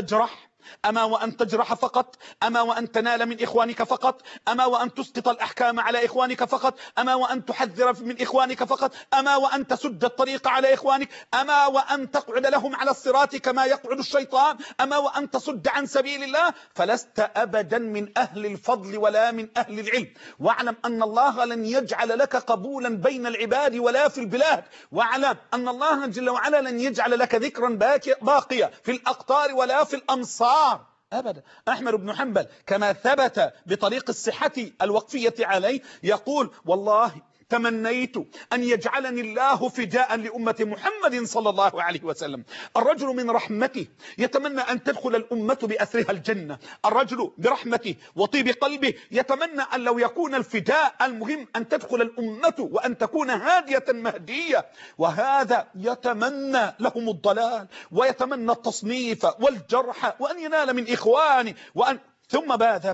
وأن تجرح فقط، أما وأن تنال من إخوانك فقط، أما وأن تسقط الأحكام على إخوانك فقط، أما وأن تحذر من إخوانك فقط، أما وأن تسد الطريق على إخوانك، أما وأن تقعد لهم على الصراط كما يقعد الشيطان، أما وأن تصد عن سبيل الله، فلست أبدا من أهل الفضل ولا من أهل العلم. واعلم أن الله لن يجعل لك قبولا بين العباد ولا في البلاد، واعلم أن الله جل وعلا لن يجعل لك ذكرا باقية في الأقطار ولا في الأمصار أبدا. أحمد بن حنبل كما ثبت بطريق الصحة الوقفية عليه يقول: والله تمنيت أن يجعلني الله فداء لأمة محمد صلى الله عليه وسلم. الرجل من رحمته يتمنى أن تدخل الأمة بأسرها الجنة، الرجل برحمته وطيب قلبه يتمنى أن لو يكون الفداء المهم أن تدخل الأمة وأن تكون هادية مهدية، وهذا يتمنى لهم الضلال ويتمنى التصنيف والجرح وأن ينال من إخوانه ثم ماذا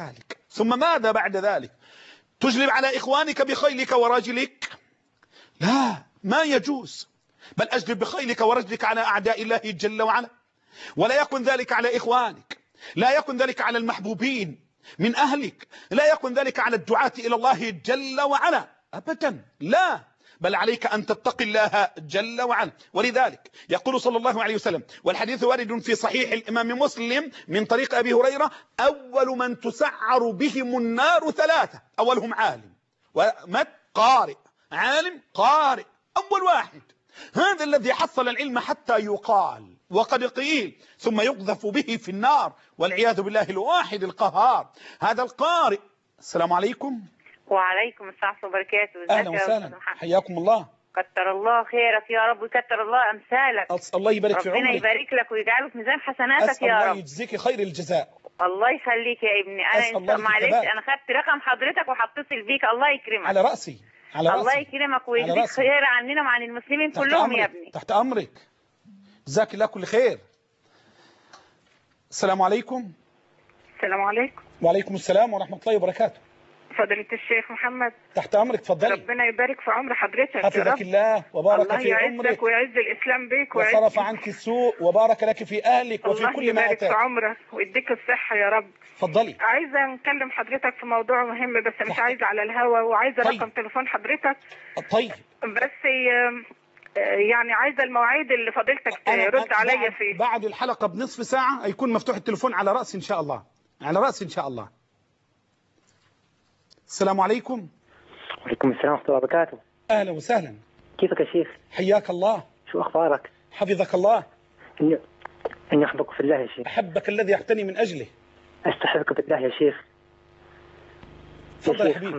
بعد ذلك؟ تجلب على إخوانك بخيلك ورجلك؟ لا، ما يجوز. بل أجلب بخيلك ورجلك على أعداء الله جل وعلا، ولا يكن ذلك على إخوانك. لا يكن ذلك على المحبوبين من أهلك، لا يكن ذلك على الدعاة إلى الله جل وعلا أبدا، لا، بل عليك أن تتقي الله جل وعلا. ولذلك يقول صلى الله عليه وسلم، والحديث وارد في صحيح الإمام مسلم من طريق أبي هريرة: أول من تسعر بهم النار ثلاثة، أولهم عالم، قارئ، عالم قارئ، أول واحد، هذا الذي حصل العلم حتى يقال وقد قيل، ثم يقذف به في النار والعياذ بالله الواحد القهار، هذا القارئ. السلام عليكم. وعليكم السلام ورحمة الله وبركاته. أهلا وسهلا، حياكم الله. كتر الله خيرك يا رب، ويكتر الله أمثالك. الله يبارك في عمرك. ربنا يبارك لك ويجعله في ميزان حسناتك يا رب. الله يجزيك خير الجزاء. الله يخليك يا ابني. أنا معلش أنا خدت رقم حضرتك وهتصل بيك. الله يكرمك. على رأسي، على رأسي. الله يكرمك ويجزيك خير عننا وعن المسلمين كلهم يا ابني. تحت أمرك، جزاك الله كل خير. السلام عليكم. السلام عليكم. وعليكم السلام ورحمة الله وبركاته. فضيلة الشيخ محمد. تحت أمرك، تفضلي. ربنا يبارك في عمر حضرتك. حفظك الله وبارك في عمرك. الله يعزك ويعز الإسلام بيك وصرف عنك السوء وبارك لك في أهلك وفي كل ما أتاك. الله يبارك في عمرك ويديك الصحة يا رب. تفضلي. عايزة نكلم حضرتك في موضوع مهم بس مش عايزة على الهوا، وعايزة طيب. رقم تليفون حضرتك. طيب. بس يعني عايزة المواعيد اللي فضيلتك ترد عليا فيه. بعد الحلقة بنصف ساعة هيكون مفتوح التليفون على رأسي إن شاء الله، على رأسي إن شاء الله. السلام عليكم. وعليكم السلام ورحمة الله وبركاته. أهلا وسهلا. كيفك يا شيخ؟ حياك الله. شو أخبارك؟ حفظك الله. إني أحبك في الله يا شيخ. أحبك الذي أحتني من أجله. أستحبك بالله يا شيخ. تفضل يا حبيبي.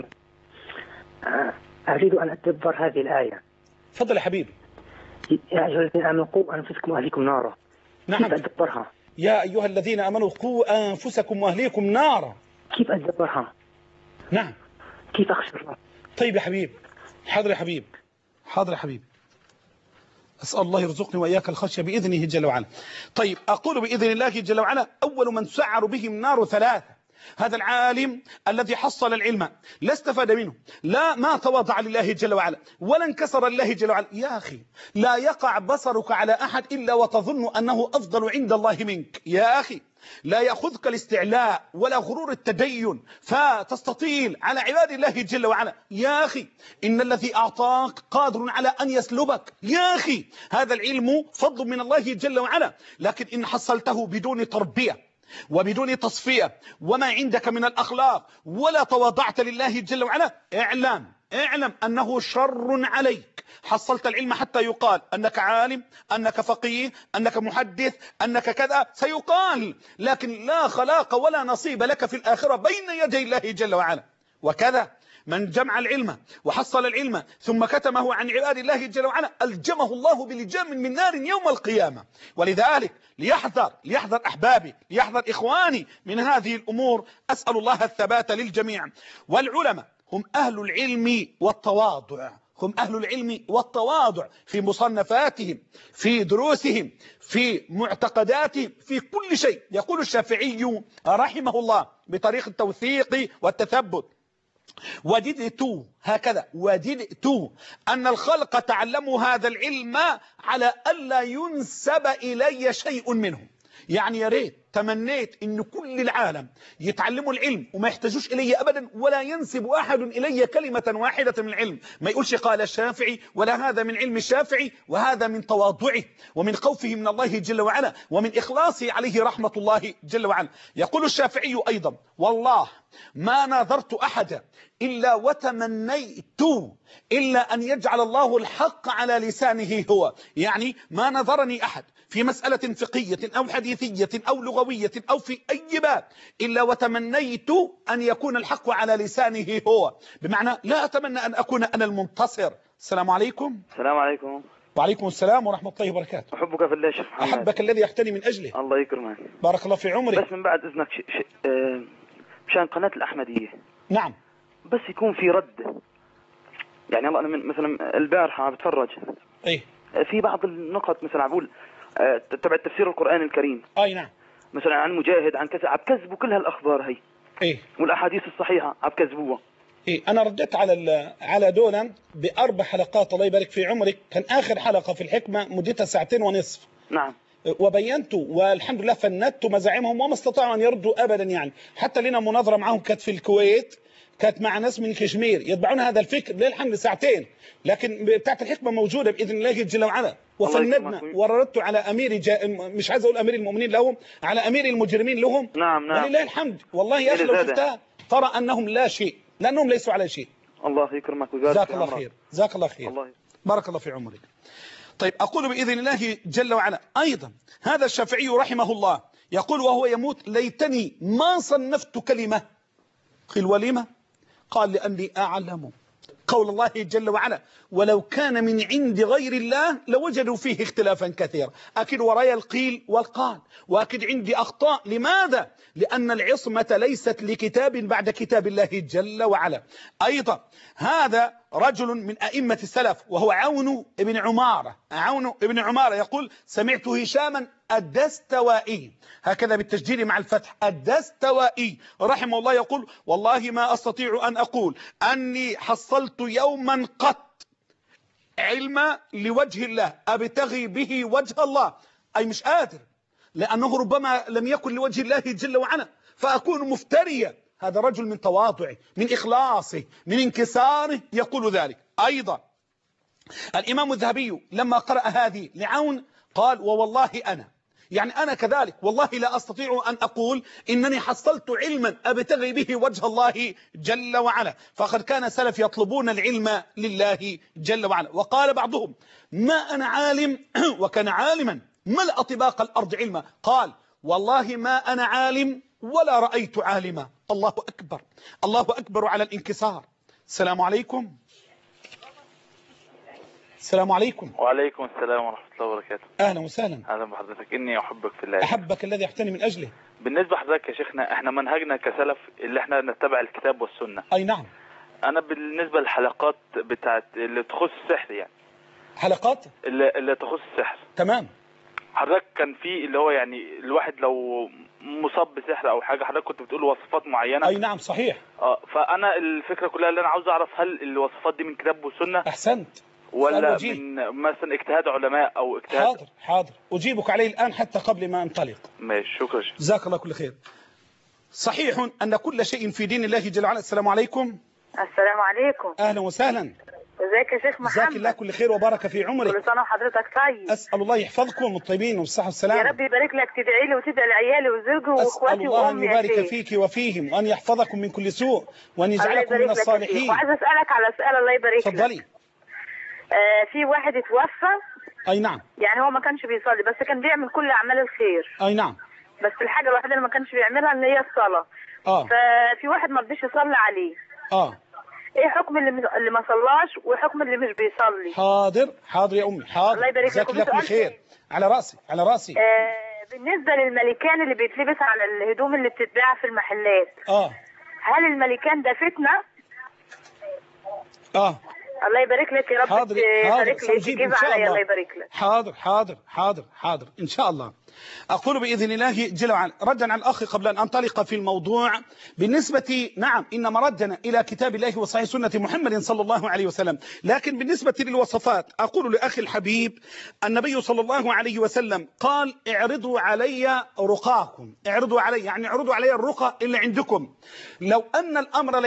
أريد أن أتدبر هذه الآية. تفضل يا حبيبي. يا أيها الذين آمنوا قوا أنفسكم وأهليكم نارا. نعم. كيف أتدبرها؟ يا أيها الذين آمنوا قوا أنفسكم وأهليكم نارا. كيف أتدبرها؟ نعم. كيف أخشى الله؟ طيب يا حبيب. حاضر يا حبيب، حاضر يا حبيب. أسأل الله يرزقني وإياك الخشية بإذنه جل وعلا. طيب أقول بإذن الله جل وعلا: أول من سعر بهم النار ثلاثة. هذا العالم الذي حصل العلم لا استفاد منه، لا ما تواضع لله جل وعلا ولا انكسر لله جل وعلا. يا أخي لا يقع بصرك على أحد إلا وتظن أنه أفضل عند الله منك. يا أخي لا يأخذك الاستعلاء ولا غرور التدين فتستطيل على عباد الله جل وعلا. يا أخي إن الذي أعطاك قادر على أن يسلبك. يا أخي هذا العلم فضل من الله جل وعلا، لكن إن حصلته بدون تربية وبدون تصفية وما عندك من الأخلاق ولا تواضعت لله جل وعلا، اعلم أنه شر عليك. حصلت العلم حتى يقال أنك عالم، أنك فقيه، أنك محدث، أنك كذا، سيقال، لكن لا خلاق ولا نصيب لك في الآخرة بين يدي الله جل وعلا. وكذا من جمع العلم وحصل العلم ثم كتمه عن عباد الله جل وعلا ألجمه الله بلجام من نار يوم القيامة. ولذلك ليحذر أحبابي، ليحذر إخواني من هذه الأمور. أسأل الله الثبات للجميع. والعلماء هم أهل العلم والتواضع، هم أهل العلم والتواضع في مصنفاتهم، في دروسهم، في معتقداتهم، في كل شيء. يقول الشافعي رحمه الله بطريق التوثيق والتثبت: وددت أن الخلق تعلموا هذا العلم على ألا ينسب إلي شيء منه. يعني يا ريت تمنيت إن كل العالم يتعلموا العلم وما يحتاجوش إلي أبدا، ولا ينسب أحد إلي كلمة واحدة من العلم، ما يقولش قال الشافعي ولا هذا من علم الشافعي، وهذا من تواضعه ومن خوفه من الله جل وعلا ومن إخلاصه عليه رحمة الله جل وعلا. يقول الشافعي أيضا: والله ما ناظرت أحدا إلا وتمنيت إلا أن يجعل الله الحق على لسانه هو. يعني ما نظرني أحد في مسألة فقهية أو حديثية أو لغوية أو في أي باب إلا وتمنيت أن يكون الحق على لسانه هو، بمعنى لا أتمنى أن أكون أنا المنتصر. السلام عليكم. السلام عليكم. وعليكم السلام ورحمة الله وبركاته. أحبك في الله شيخ محمد. أحبك الذي يحتني من أجله. الله يكرمك. بارك الله في عمرك. بس من بعد إذنك مشان قناة الأحمدية. نعم. بس يكون في رد. يعني الله أنا مثلا البارحة بتفرج. إيه. في بعض النقط مثلا بقول تبع تفسير القرآن الكريم. أي نعم. مثلا عن مجاهد عن كذا عم كذبوا كل هالأخبار هي. إيه. والأحاديث الصحيحة عم كذبوها. إيه. أنا رديت على دولا ب4 حلقات الله يبارك في عمرك. كان آخر حلقة في الحكمة مدتها 2.5 ساعة. نعم. وبينت والحمد لله فندت مزاعمهم وما استطاعوا أن يردوا أبدا. يعني حتى لنا مناظرة معهم كانت في الكويت، كانت مع ناس من كشمير يتبعون هذا الفكر للحمد ساعتين، لكن بتاعت الحكمة موجودة بإذن الله جل وعلا. وفندنا وردت على أمير مش عايز أقول أمير المؤمنين لهم، على أمير المجرمين لهم. نعم ولله الحمد. والله يا أخي لو شفتها ترى أنهم لا شيء، لأنهم ليسوا على شيء. الله يكرمك ويبارك جزاك الله خير. جزاك الله خير. بارك الله في عمرك. طيب أقول بإذن الله جل وعلا أيضا هذا الشافعي رحمه الله يقول وهو يموت: ليتني ما صنفت كلمة. قيل ولم؟ قال: لأني أعلم قول الله جل وعلا: ولو كان من عند غير الله لوجدوا فيه اختلافا كثيرا. أكيد ورايا القيل والقال، وأكيد عندي أخطاء. لماذا؟ لأن العصمة ليست لكتاب بعد كتاب الله جل وعلا. أيضا هذا رجل من أئمة السلف وهو عون ابن عمارة. عون ابن عمارة يقول: سمعت هشاما الدستوائي، هكذا بالتسجيل مع الفتح، الدستوائي رحمه الله يقول: والله ما أستطيع أن أقول أني حصلت يوما قط علم لوجه الله أبتغي به وجه الله. أي مش قادر، لأنه ربما لم يكن لوجه الله جل وعلا فأكون مفتريا. هذا رجل من تواضعه، من إخلاصه، من انكساره يقول ذلك. أيضا الإمام الذهبي لما قرأ هذه لعون قال: ووالله أنا كذلك والله لا أستطيع أن أقول إنني حصلت علما أبتغي به وجه الله جل وعلا، فقد كان سلف يطلبون العلم لله جل وعلا. وقال بعضهم: ما أنا عالم، وكان عالما ملأ طباق الأرض علما. قال: والله ما أنا عالم ولا رأيت عالما. الله أكبر، الله أكبر على الانكسار. السلام عليكم. السلام عليكم. وعليكم السلام ورحمة الله وبركاته. أهلا وسهلا. أهلا بحضرتك. إني أحبك في الله. أحبك الذي أحتني من أجله. بالنسبة لحضرتك يا شيخنا، إحنا منهجنا كسلف اللي إحنا نتبع الكتاب والسنة. أي نعم. أنا بالنسبة للحلقات بتاعت اللي تخص السحر، يعني حلقات اللي تخص السحر، تمام. حضرتك كان في اللي هو يعني الواحد لو مصاب بسحر أو حاجة، حضرتك كنت بتقول وصفات معينة. أي نعم صحيح. فأنا الفكرة كلها اللي أنا عاوز أعرف، هل الوصفات دي من كتاب وسنة؟ أحسنت. ولا من مثلا اجتهاد علماء او اجتهاد؟ حاضر أجيبك عليه الآن حتى قبل ما انطلق. ماشي، شكرا. جزاك الله كل خير. صحيح أن كل شيء في دين الله جل وعلا. السلام عليكم. السلام عليكم. أهلا وسهلا. ازيك يا شيخ محمد؟ جزاك الله كل خير وبارك في عمرك. كل سنة وحضرتك طيب. أسأل الله يحفظكم الطيبين والصحة والسلامة. يا رب يبارك لك، تدعي لي وتدعي لعيالي وزوجي واخواتي وامي. أسأل الله أن يبارك فيك وفيهم وأن يحفظكم من كل سوء وأن يجعلكم من الصالحين. وعايز أسألك على سؤال. الله يبارك لك. اتفضلي. في واحد اتوفى. أي نعم. يعني هو ما كانش بيصلي بس كان بيعمل كل أعمال الخير. أي نعم. بس الحاجة الوحيدة اللي ما كانش بيعملها ان هي الصلاة. ففي واحد ما رضيش يصلي عليه. ايه حكم اللي ما صلاش وحكم اللي مش بيصلي؟ حاضر يا أمي، حاضر. الله يبارك لك. جزاك الله خير. على رأسي على رأسي. بالنسبة للملكان اللي بيتلبس على الهدوم اللي بتتباع في المحلات، هل الملكان ده فتنة؟ الله يبارك لك يا رب. حاضر سأجيب إن شاء الله. الله يبارك لك. حاضر إن شاء الله. أقول بإذن الله جل وعلا ردا على الأخ قبل أن أنطلق في الموضوع. بالنسبة نعم إن مردنا إلى كتاب الله وصحيح سنة محمد صلى الله عليه وسلم، لكن بالنسبة للوصفات أقول لأخي الحبيب النبي صلى الله عليه وسلم قال: اعرضوا علي رقاكم. اعرضوا علي يعني اعرضوا علي الرقى اللي عندكم. لو أن الأمر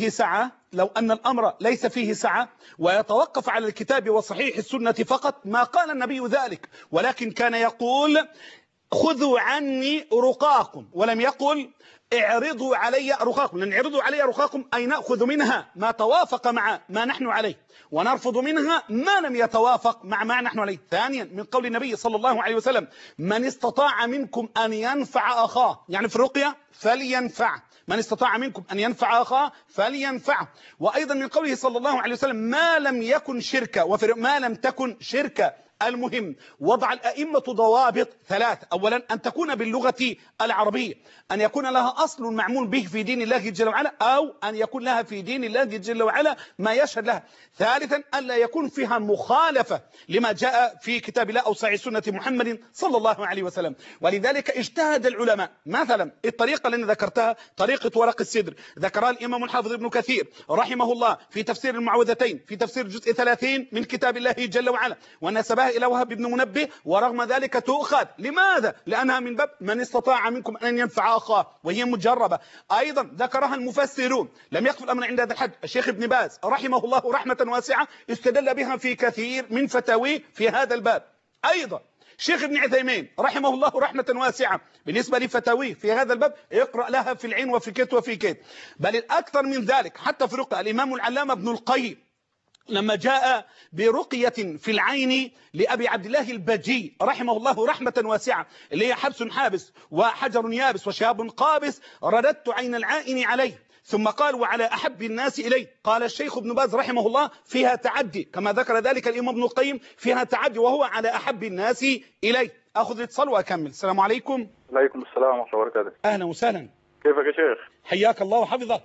ليس فيه سعة ويتوقف على الكتاب وصحيح السنة فقط ما قال النبي ذلك، ولكن كان يقول: خذوا عني رقاكم، ولم يقل اعرضوا علي رقاكم. لأن اعرضوا علي رقاكم أي نأخذ منها ما توافق مع ما نحن عليه ونرفض منها ما لم يتوافق مع ما نحن عليه. ثانيا من قول النبي صلى الله عليه وسلم: من استطاع منكم أن ينفع أخاه، يعني في الرقية فلينفع. من استطاع منكم أن ينفع أخاه فلينفعه. وأيضا من قوله صلى الله عليه وسلم: ما لم يكن شركة، وفي ما لم تكن شركة. المهم وضع الأئمة ضوابط ثلاث: أولا أن تكون باللغة العربية، أن يكون لها أصل معمول به في دين الله جل وعلا، أو أن يكون لها في دين الله جل وعلا ما يشهد لها. ثالثا ألا يكون فيها مخالفة لما جاء في كتاب الله أو صحيح سنة محمد صلى الله عليه وسلم. ولذلك اجتهد العلماء. مثلا الطريقة الطريقة اللي ذكرتها طريقة ورق السدر ذكرها الإمام الحافظ ابن كثير رحمه الله في تفسير المعوذتين في تفسير جزء 30 من كتاب الله جل وعلا، ونسبها إلى وهب بن منبه، ورغم ذلك تؤخذ. لماذا؟ لأنها من باب من استطاع منكم أن ينفع أخاه، وهي مجربة. أيضا ذكرها المفسرون، لم يقف الأمر عند هذا الحد. الشيخ ابن باز رحمه الله رحمة واسعة استدل بها في كثير من فتاويه في هذا الباب. أيضا الشيخ ابن عثيمين رحمه الله رحمة واسعة بالنسبة لفتاويه في هذا الباب اقرأ لها في العين وفي كت وفي كت. بل الأكثر من ذلك حتى في رقية الإمام العلامة ابن القيم لما جاء برقية في العين لأبي عبد الله البجي رحمه الله رحمة واسعة اللي هي حبس حابس وحجر يابس وشهاب قابس، رددت عين العائن عليه. ثم قال وعلى أحب الناس إليه. قال الشيخ ابن باز رحمه الله فيها تعدي، كما ذكر ذلك الإمام ابن القيم فيها تعدي، وهو على أحب الناس إليه. أخذ الاتصال وأكمل. السلام عليكم. وعليكم السلام ورحمة الله وبركاته. أهلا وسهلا. كيفك يا شيخ؟ حياك الله وحفظك.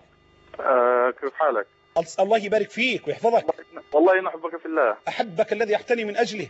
كيف حالك؟ الله يبارك فيك ويحفظك. والله نحبك في الله. أحبك الذي أحتني من أجله.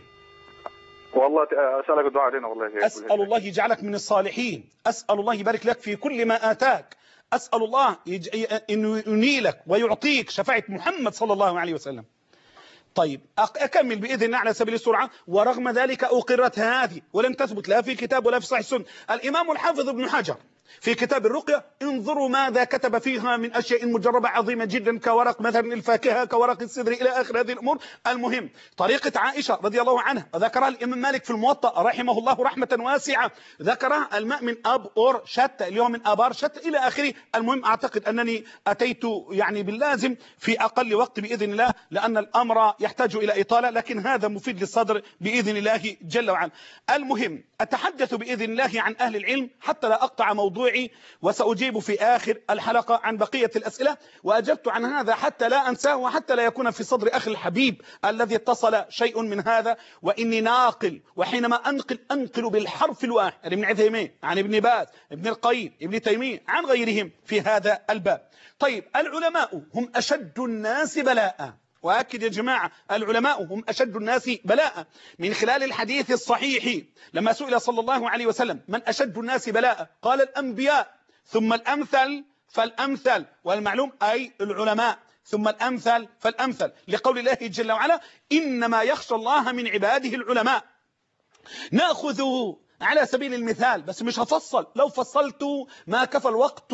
والله أسألك الدعاء علينا والله. أسأل الله يجعلك من الصالحين، أسأل الله يبارك لك في كل ما آتاك، أسأل الله أن ينيلك ويعطيك شفاعة محمد صلى الله عليه وسلم. طيب أكمل بإذن الله على سبيل السرعة. ورغم ذلك أقرت هذه ولم تثبت لا في كتاب ولا في صحيح السنة. الإمام الحافظ ابن حجر في كتاب الرقية انظروا ماذا كتب فيها من أشياء مجربة عظيمة جدا كورق مثلا الفاكهة كورق السدر إلى آخر هذه الأمور. المهم طريقة عائشة رضي الله عنها ذكرها الإمام مالك في الموطأ رحمه الله رحمة واسعة، ذكرها الماء من أب أور شتى اليوم من أبار شتى إلى آخره. المهم أعتقد أنني أتيت يعني باللازم في أقل وقت بإذن الله، لأن الأمر يحتاج إلى إطالة، لكن هذا مفيد للصدر بإذن الله جل وعلا. المهم أتحدث بإذن الله عن أهل العلم حتى لا أقطع موضوعي، وسأجيب في آخر الحلقة عن بقية الأسئلة. وأجبت عن هذا حتى لا أنساه وحتى لا يكون في صدر أخي الحبيب الذي اتصل شيء من هذا، وإني ناقل، وحينما أنقل بالحرف الواحد عن ابن عثيمين عن ابن باز ابن القيم ابن تيمية عن غيرهم في هذا الباب. طيب العلماء هم أشد الناس بلاء، وأكد يا جماعة العلماء هم أشد الناس بلاء، من خلال الحديث الصحيح لما سئل صلى الله عليه وسلم من أشد الناس بلاء قال الأنبياء ثم الأمثل فالأمثل، والمعلوم أي العلماء، ثم الأمثل فالأمثل، لقول الله جل وعلا إنما يخشى الله من عباده العلماء. نأخذ على سبيل المثال، بس مش هفصل، لو فصلت ما كفى الوقت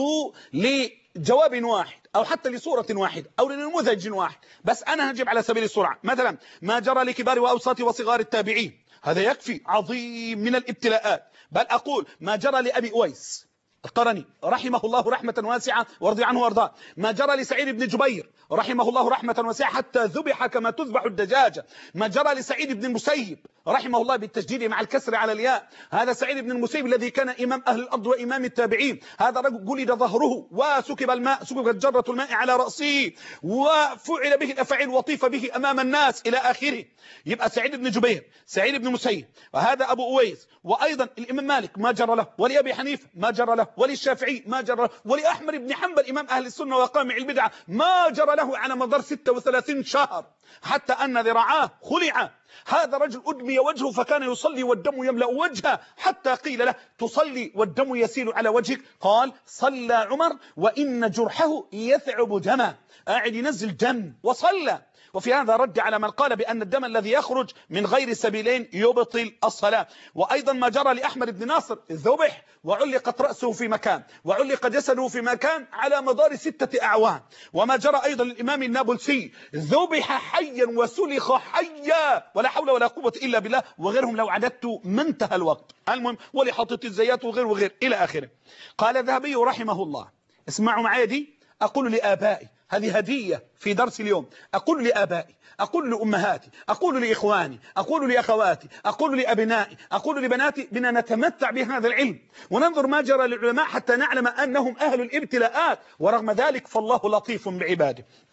لجواب واحد أو حتى لصورة واحدة أو لنموذج واحد، بس أنا هجيب على سبيل السرعة. مثلا ما جرى لكبار وأوساط وصغار التابعين، هذا يكفي عظيم من الابتلاءات. بل أقول ما جرى لأبي أويس القرني رحمه الله رحمة واسعة ورضي عنه وارضاه، ما جرى لسعيد بن جبير رحمه الله رحمة واسعة حتى ذبح كما تذبح الدجاجة، ما جرى لسعيد بن المسيب رحمه الله بالتشديد مع الكسر على الياء. هذا سعيد بن المسيب الذي كان إمام أهل الأرض وإمام التابعين، هذا رجل جلد ظهره وسكب الماء، سكبت جرة الماء على رأسه وفعل به الأفاعيل وطيف به أمام الناس إلى آخره. يبقى سعيد بن جبير، سعيد بن المسيب، وهذا أبو أويس. وأيضا الإمام مالك ما جرى له، ولأبي حنيفة ما جرى له، وللشافعي ما جرى له، ولأحمد بن حنبل إمام أهل السنة وقامع البدعة ما جرى له على مدار 36 شهر، حتى أن ذراعاه خلع. هذا رجل أدمي وجهه فكان يصلي والدم يملأ وجهه، حتى قيل له تصلي والدم يسيل على وجهك؟ قال صلى عمر وإن جرحه يثعب دما، قاعد ينزل دم وصلى. وفي هذا رد على من قال بأن الدم الذي يخرج من غير سبيلين يبطل الصلاة. وأيضا ما جرى لأحمد بن ناصر الذبح وعلقت رأسه في مكان وعلق جسده في مكان على مدار 6 أعوام. وما جرى أيضا للإمام النابلسي ذبح حيا وسلخ حيا ولا حول ولا قوة إلا بالله، وغيرهم لو عددت ما انتهى الوقت. المهم ولحطت الزيات وغير إلى آخره. قال الذهبي رحمه الله، اسمعوا معي دي، أقول لآبائي، هذه هدية في درس اليوم، أقول لآبائي، أقول لأمهاتي، أقول لإخواني، أقول لأخواتي، أقول لأبنائي، أقول لبناتي، بنا نتمتع بهذا العلم وننظر ما جرى للعلماء حتى نعلم أنهم أهل الابتلاءات، ورغم ذلك فالله لطيف بعباده.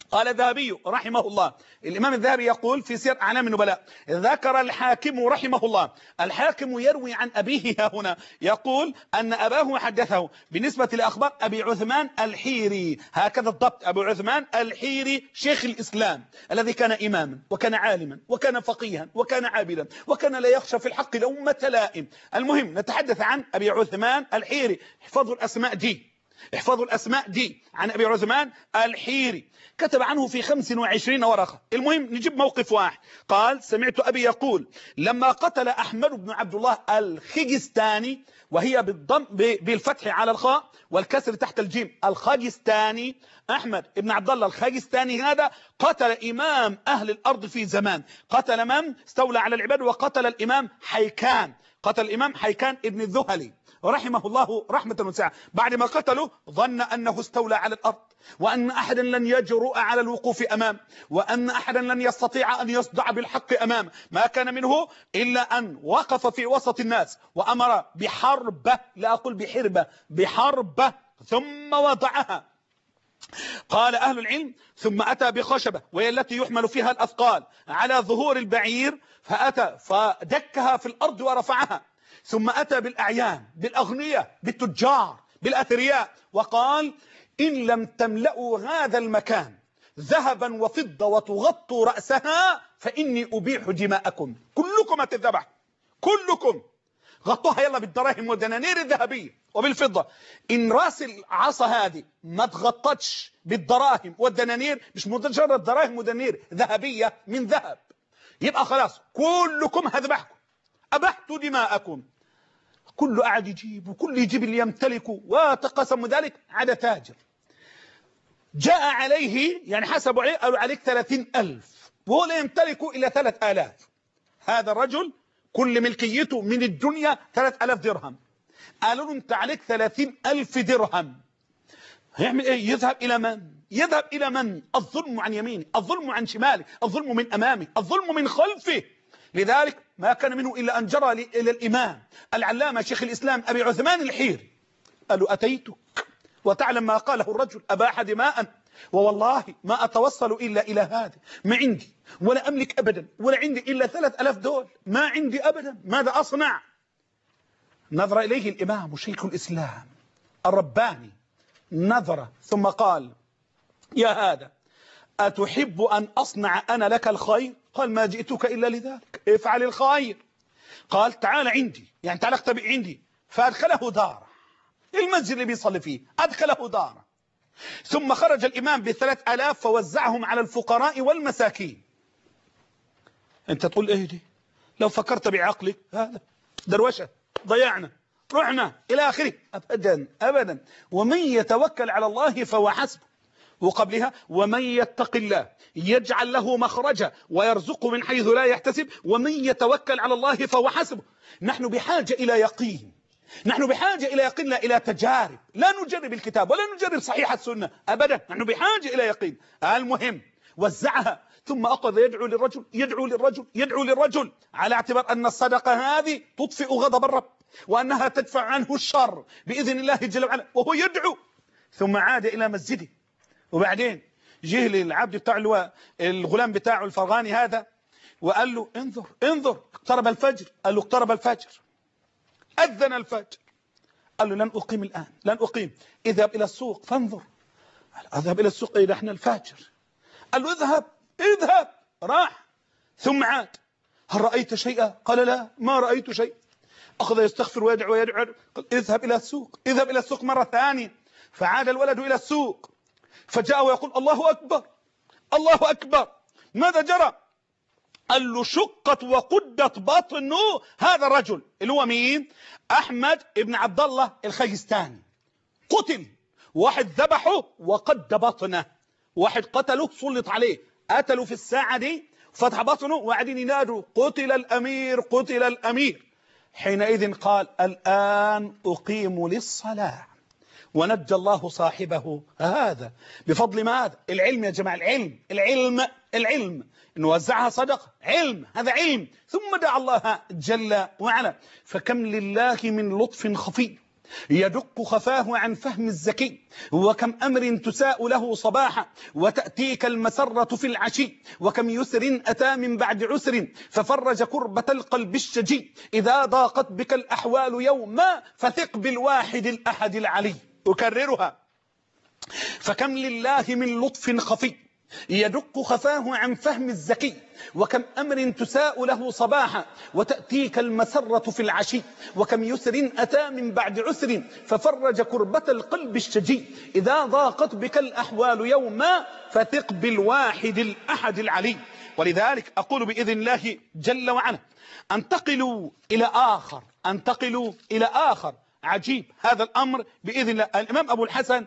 قال الذهبي رحمه الله، الإمام الذهبي يقول في سير أعلام النبلاء: ذكر الحاكم رحمه الله، الحاكم يروي عن أبيه هنا، يقول أن أباه حدثه بالنسبة لأخبار أبي عثمان الحيري، هكذا الضبط، أبو عثمان الحيري شيخ الإسلام الذي كان إماما وكان عالما وكان فقيها وكان عابدا وكان لا يخشى في الحق لومة لائم. المهم نتحدث عن أبي عثمان الحيري. احفظوا الأسماء دي، احفظوا الأسماء دي عن أبي عثمان الحيري. كتب عنه في 25 ورقة. المهم نجيب موقف واحد. قال: سمعت أبي يقول: لما قتل أحمد بن عبد الله الخجستاني، وهي بالفتح على الخاء والكسر تحت الجيم، الخجستاني، أحمد بن عبد الله الخجستاني هذا قتل إمام أهل الأرض في زمان. قتل من استولى على العباد، وقتل الإمام حيكان، قتل الإمام حيكان ابن الذهلي رحمه الله رحمة واسعة. بعد ما قتله ظن أنه استولى على الأرض، وأن أحدا لن يجرؤ على الوقوف أمامه، وأن أحدا لن يستطيع أن يصدع بالحق أمامه. ما كان منه إلا أن وقف في وسط الناس وأمر بحربة، لا أقول بحربة، بحربة، ثم وضعها. قال أهل العلم: ثم أتى بخشبة، وهي التي يحمل فيها الأثقال، على ظهور البعير، فأتى فدكها في الأرض ورفعها. ثم أتى بالأعيان، بالأغنياء، بالتجار، بالأثرياء، وقال: إن لم تملأوا هذا المكان ذهبا وفضة وتغطوا رأسها فإني أبيح دماءكم، كلكم هتذبح، كلكم غطوها يلا بالدراهم والدنانير الذهبية وبالفضة. إن رأس العصا هذه ما تغطتش بالدراهم والدنانير، مش مجرد دراهم ودنانير ذهبية من ذهب، يبقى خلاص كلكم هذبحكم، أبحت دماءكم. كل قاعد يجيب، وكل يجيب اللي يمتلكه، وتقسم ذلك على تاجر. جاء عليه يعني حسبوا عليه، قالوا عليك 30,000 وهو لا يمتلك إلا 3000. هذا الرجل كل ملكيته من الدنيا 3000 درهم. قالوا له أنت عليك 30,000 درهم. هيعمل إيه؟ يذهب إلى من؟ يذهب إلى من؟ الظلم عن يمينه، الظلم عن شماله، الظلم من أمامه، الظلم من خلفه. لذلك ما كان منه إلا أن جرى إلى الإمام العلامة شيخ الإسلام أبي عثمان الحيري. قالوا: أتيتك وتعلم ما قاله الرجل، أباح دماء، ووالله ما أتوصل إلا إلى هذا، ما عندي ولا أملك أبدا، ولا عندي إلا 3000 دول، ما عندي أبدا، ماذا أصنع؟ نظر إليه الإمام شيخ الإسلام الرباني، نظر ثم قال: يا هذا، أتحب أن أصنع أنا لك الخير؟ قال: ما جئتك إلا لذلك، افعل الخير. قال: تعال عندي، يعني تعال اختبئ عندي. فأدخله داره، المسجد اللي بيصلي فيه أدخله داره. ثم خرج الإمام ب3000 فوزعهم على الفقراء والمساكين. أنت تقول إيه دي؟ لو فكرت بعقلك هذا دروشة، ضيعنا، رحنا إلى آخره. أبدا أبدا. ومن يتوكل على الله فهو حسبه. وقبلها: ومن يتق الله يجعل له مخرجا ويرزقه من حيث لا يحتسب ومن يتوكل على الله فهو حسبه. نحن بحاجة إلى يقين، نحن بحاجة إلى يقين، لا إلى تجارب. لا نجرب الكتاب ولا نجرب صحيح السنة أبدا، نحن بحاجة إلى يقين. المهم وزعها، ثم أخذ يدعو للرجل، يدعو للرجل، يدعو للرجل، على اعتبار أن الصدقة هذه تطفئ غضب الرب، وأنها تدفع عنه الشر بإذن الله جل وعلا، وهو يدعو. ثم عاد إلى مسجده. وبعدين جه للعبد بتاع الغلام بتاعه الفرغاني هذا وقال له: انظر انظر، اقترب الفجر. قال له: اقترب الفجر، أذن الفجر. قال له: لن أقيم الآن، لن أقيم، اذهب إلى السوق فانظر. قال: أذهب إلى السوق إلى إحنا الفجر. قال له: اذهب اذهب. راح ثم عاد. هل رأيت شيئا؟ قال: لا، ما رأيت شيء. أخذ يستغفر ويدعو ويدعو. قال: اذهب إلى السوق، اذهب إلى السوق مرة ثانية. فعاد الولد إلى السوق، فجاء ويقول: الله أكبر، الله أكبر. ماذا جرى؟ قال له: شقت وقدت بطن هذا الرجل اللي هو مين؟ أحمد بن عبد الله الخجستاني. قتل، واحد ذبحه وقد بطنه، واحد قتله سلط عليه، قتلوا في الساعة دي، فتح بطنه وقاعدين ينادوا: قتل الأمير، قتل الأمير. حينئذ قال: الآن أقيم للصلاة. ونجى الله صاحبه هذا بفضل ماذا؟ العلم يا جماعة، العلم العلم العلم، إنه وزعها صدقة، علم، هذا علم. ثم دعا الله جل وعلا. فكم لله من لطف خفي يدق خفاه عن فهم الذكي، وكم أمر تساء له صباحا وتأتيك المسرة في العشي، وكم يسر أتى من بعد عسر ففرج كربة القلب الشجي، إذا ضاقت بك الأحوال يوما فثق بالواحد الأحد العلي. أكررها: فكم لله من لطف خفي يدق خفاه عن فهم الذكي، وكم أمر تساء له صباحا وتأتيك المسرة في العشي، وكم يسر أتى من بعد عسر ففرج كربة القلب الشجي، إذا ضاقت بك الأحوال يوما فثق بالواحد الأحد العلي. ولذلك أقول بإذن الله جل وعلا: انتقلوا إلى آخر عجيب هذا الأمر بإذن الله. الإمام أبو الحسن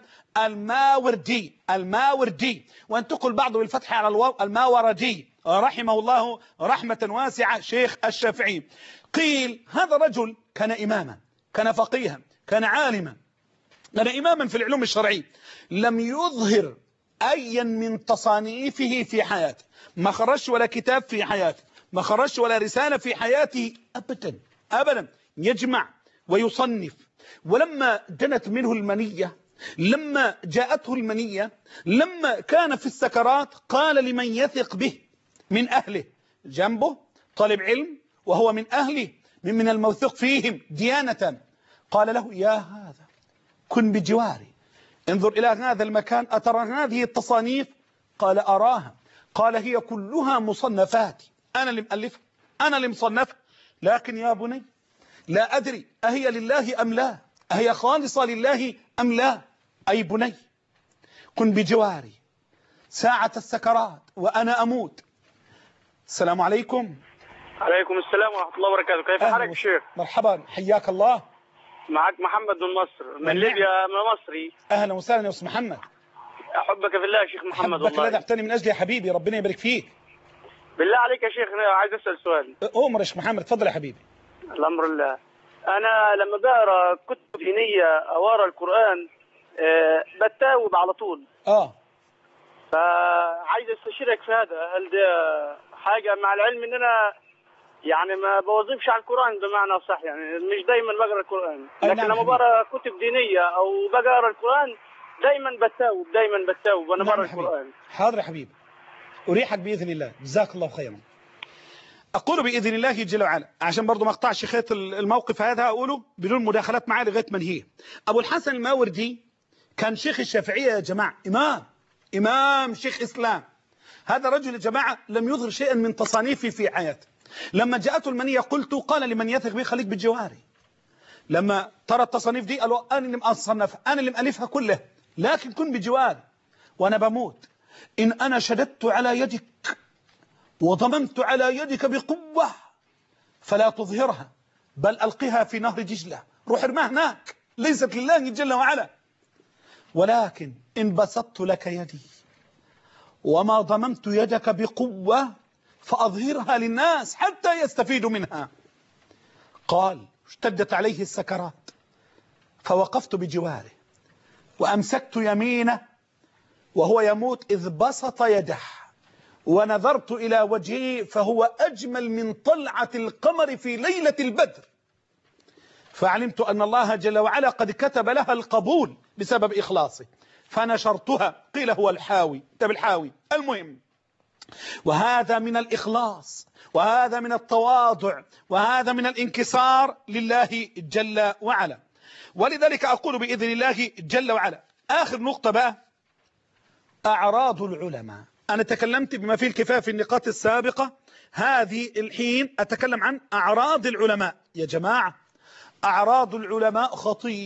الماوردي، وأن تقول بعض بالفتح على الواو الماوردي رحمه الله رحمة واسعة، شيخ الشافعي. قيل هذا رجل كان إماما، كان فقيها، كان عالما، كان إماما في العلوم الشرعية، لم يظهر أيا من تصانيفه في حياته، ما خرج ولا كتاب في حياته، ما خرج ولا رسالة في حياته أبدا أبدا، يجمع ويصنف. ولما جنت منه المنية، لما جاءته المنية، لما كان في السكرات، قال لمن يثق به من أهله، جنبه طالب علم وهو من أهله، من الموثوق فيهم ديانة، قال له: يا هذا كن بجواري، انظر إلى هذا المكان، أترى هذه التصانيف؟ قال: أراها. قال: هي كلها مصنفاتي، أنا اللي مؤلفها، أنا اللي مصنفها، لكن يا بني لا أدري أهي لله أم لا، أهي خالصة لله أم لا. أي بني كن بجواري ساعة السكرات وأنا أموت. السلام عليكم. عليكم السلام ورحمة الله وبركاته. كيف حالك يا شيخ؟ مرحبا، حياك الله. معك محمد من مصر، من ليبيا، من مصري. أهلا وسهلا يا أستاذ محمد. أحبك في الله يا شيخ محمد. أحبك لا تحتني من أجلي يا حبيبي، ربنا يبارك فيك. بالله عليك يا شيخ عايز أسأل سؤال. أمر يا شيخ محمد، تفضل يا حبيبي. الأمر لله. أنا لما بقرأ كتب دينية أو أقرأ القرآن بتاوب على طول. فعايز استشيرك في هذا، هل ده حاجة مع العلم إن أنا يعني ما بوظفش على القرآن بمعنى صح، يعني مش دايما بقرأ القرآن، لكن لما بقرأ كتب دينية أو بقرأ القرآن دايما بتاوب وأنا بقرأ القرآن. حاضر يا حبيبي، أريحك بإذن الله، جزاك الله خيرا. أقول بإذن الله جل وعلا، عشان برضو ما اقطعش خيط الموقف هذا، أقوله بدون مداخلات معاه لغاية من هي. أبو الحسن الماوردي كان شيخ الشافعية يا جماعة، إمام شيخ إسلام. هذا رجل يا جماعة لم يظهر شيئا من تصانيفه في حياته. لما جاءته المنية قال لمن يثق به خليك بجواري. لما ترى التصانيف دي قالوا أنا اللي مصنفها، أنا اللي مألفها كلها، لكن كن بجواري وأنا بموت. إن أنا شددت على يدك وضممت على يدك بقوة فلا تظهرها، بل ألقها في نهر دجلة، روح ارماها هناك، ليست لله جل وعلا. ولكن إن بسطت لك يدي وما ضممت يدك بقوة فأظهرها للناس حتى يستفيدوا منها. قال: اشتدت عليه السكرات فوقفت بجواره وأمسكت يمينه وهو يموت، إذ بسط يده ونظرت إلى وجهه فهو أجمل من طلعة القمر في ليلة البدر، فعلمت أن الله جل وعلا قد كتب لها القبول بسبب إخلاصه، فنشرتها. قيل هو الحاوي، الحاوي. المهم، وهذا من الإخلاص، وهذا من التواضع، وهذا من الانكسار لله جل وعلا. ولذلك أقول بإذن الله جل وعلا آخر نقطة بقى، أعراض العلماء. أنا تكلمت بما فيه الكفاية في النقاط السابقة، هذه الحين أتكلم عن أعراض العلماء. يا جماعة أعراض العلماء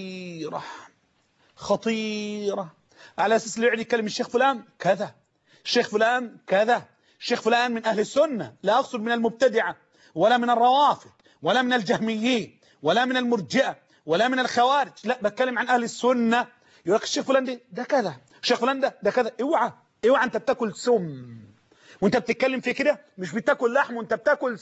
خطيرة، على أساس اللي يعني يتكلم الشيخ فلان كذا، الشيخ فلان كذا، الشيخ فلان من أهل السنة، لا أقصد من المبتدعة ولا من الروافض ولا من الجهميين ولا من المرجئة ولا من الخوارج، لا بتكلم عن أهل السنة. يقول لك الشيخ فلان ده كذا، الشيخ فلان ده كذا. اوعى انت بتاكل سم وانت بتتكلم في كده، مش بتاكل لحم وانت بتاكل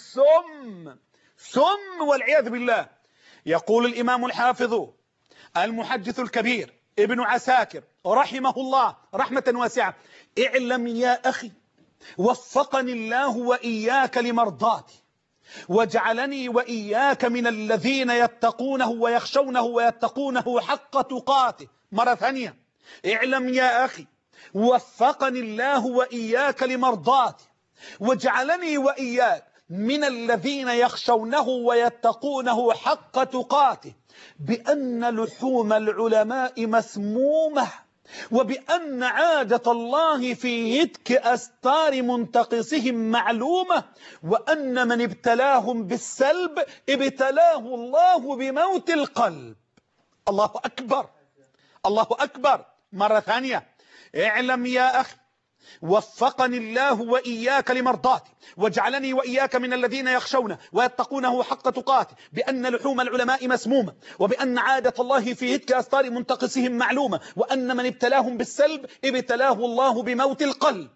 سم والعياذ بالله. يقول الإمام الحافظ المحدث الكبير ابن عساكر رحمه الله رحمة واسعة: اعلم يا أخي وفقني الله وإياك لمرضاتي واجعلني وإياك من الذين يتقونه ويخشونه ويتقونه حق تقاته. مرة ثانية، اعلم يا أخي وفقني الله وإياك لمرضاته، واجعلني وإياك من الذين يخشونه ويتقونه حق تقاته، بأن لحوم العلماء مسمومة، وبأن عادة الله في هتك أستار منتقصهم معلومة، وأن من ابتلاهم بالسلب ابتلاه الله بموت القلب. الله أكبر، الله أكبر. مرة ثانية، اعلم يا أخي وفقني الله وإياك لمرضاته، واجعلني وإياك من الذين يخشونه ويتقونه حق تقاته، بأن لحوم العلماء مسمومة، وبأن عادة الله في هتك أستار منتقصهم معلومة، وأن من ابتلاهم بالسلب ابتلاه الله بموت القلب.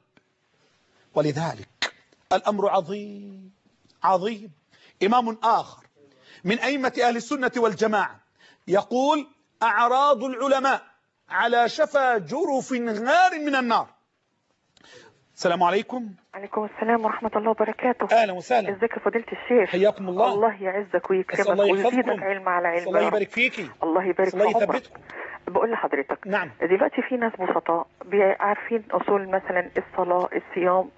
ولذلك الأمر عظيم عظيم. إمام آخر من أئمة أهل السنة والجماعة يقول: أعراض العلماء على شفا جرف غار من النار. السلام عليكم. عليكم السلام ورحمة الله وبركاته. أهلا وسهلا. ازيك يا فضيلة الشيخ؟ حياكم الله. الله يعزك ويكرمك ويزيدك علم على علم. الله يبارك فيكي. الله يبارك في عمرك. بقول لحضرتك، نعم، دلوقتي في ناس بسطاء عارفين أصول مثلا الصلاة، الصيام،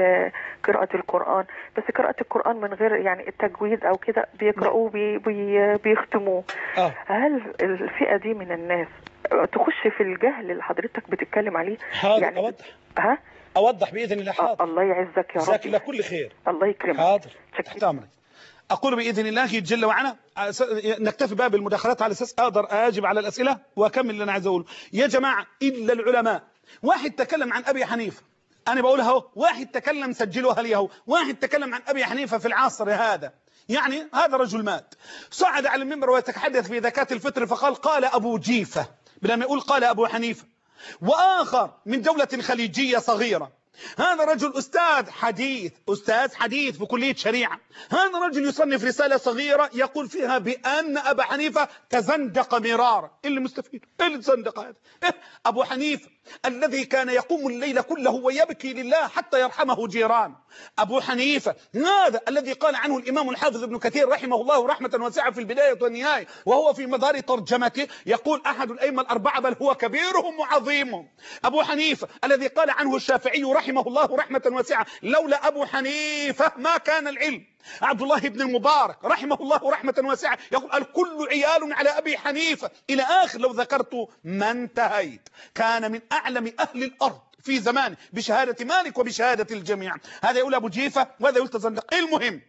قراءة القرآن، بس قراءة القرآن من غير يعني التجويد أو كده بيقرأوه بيختموه. هل الفئة دي من الناس تخش في الجهل اللي حضرتك بتتكلم عليه؟ حاضر، يعني أوضح. أوضح بإذن الله. حاضر. الله يعزك يا رب. جزاك الله كل خير. الله يكرمك. حاضر، تحت أمرك. أقول بإذن الله جل وعلا، نكتفي بقى بالمداخلات على أساس أقدر أجيب على الأسئلة وأكمل اللي أنا عايز أقوله. يا جماعة، إلا العلماء. واحد تكلم عن أبي حنيفة، أنا بقولها اهو، واحد تكلم سجلوها لي اهو، واحد تكلم عن أبي حنيفة في العصر هذا، يعني هذا رجل مات، صعد على المنبر ويتحدث في زكاة الفطر فقال: قال أبو جيفة، بدل ما يقول قال أبو حنيفة. وآخر من دولة خليجية صغيرة، هذا رجل أستاذ حديث في كلية شريعة، هذا رجل يصنف رسالة صغيرة يقول فيها بأن أبا حنيفة تزندق مرارا. اللي مستفيد اللي تزندق هذا أبو حنيفة الذي كان يقوم الليل كله ويبكي لله حتى يرحمه جيران. أبو حنيفة هذا الذي قال عنه الإمام الحافظ ابن كثير رحمه الله رحمة واسعة في البداية والنهاية، وهو في مدار ترجمته يقول: أحد الأئمة الأربعة بل هو كبيرهم وعظيمهم. أبو حنيفة الذي قال عنه الشافعي رحمه الله رحمة واسعة: لولا أبو حنيفة ما كان العلم. عبد الله بن المبارك رحمه الله رحمة واسعة يقول: الكل عيال على أبي حنيفة، إلى آخر. لو ذكرت ما انتهيت. كان من أعلم أهل الأرض في زمانه بشهادة مالك وبشهادة الجميع. هذا يقول أبو جيفة وهذا يقول تزندق. المهم،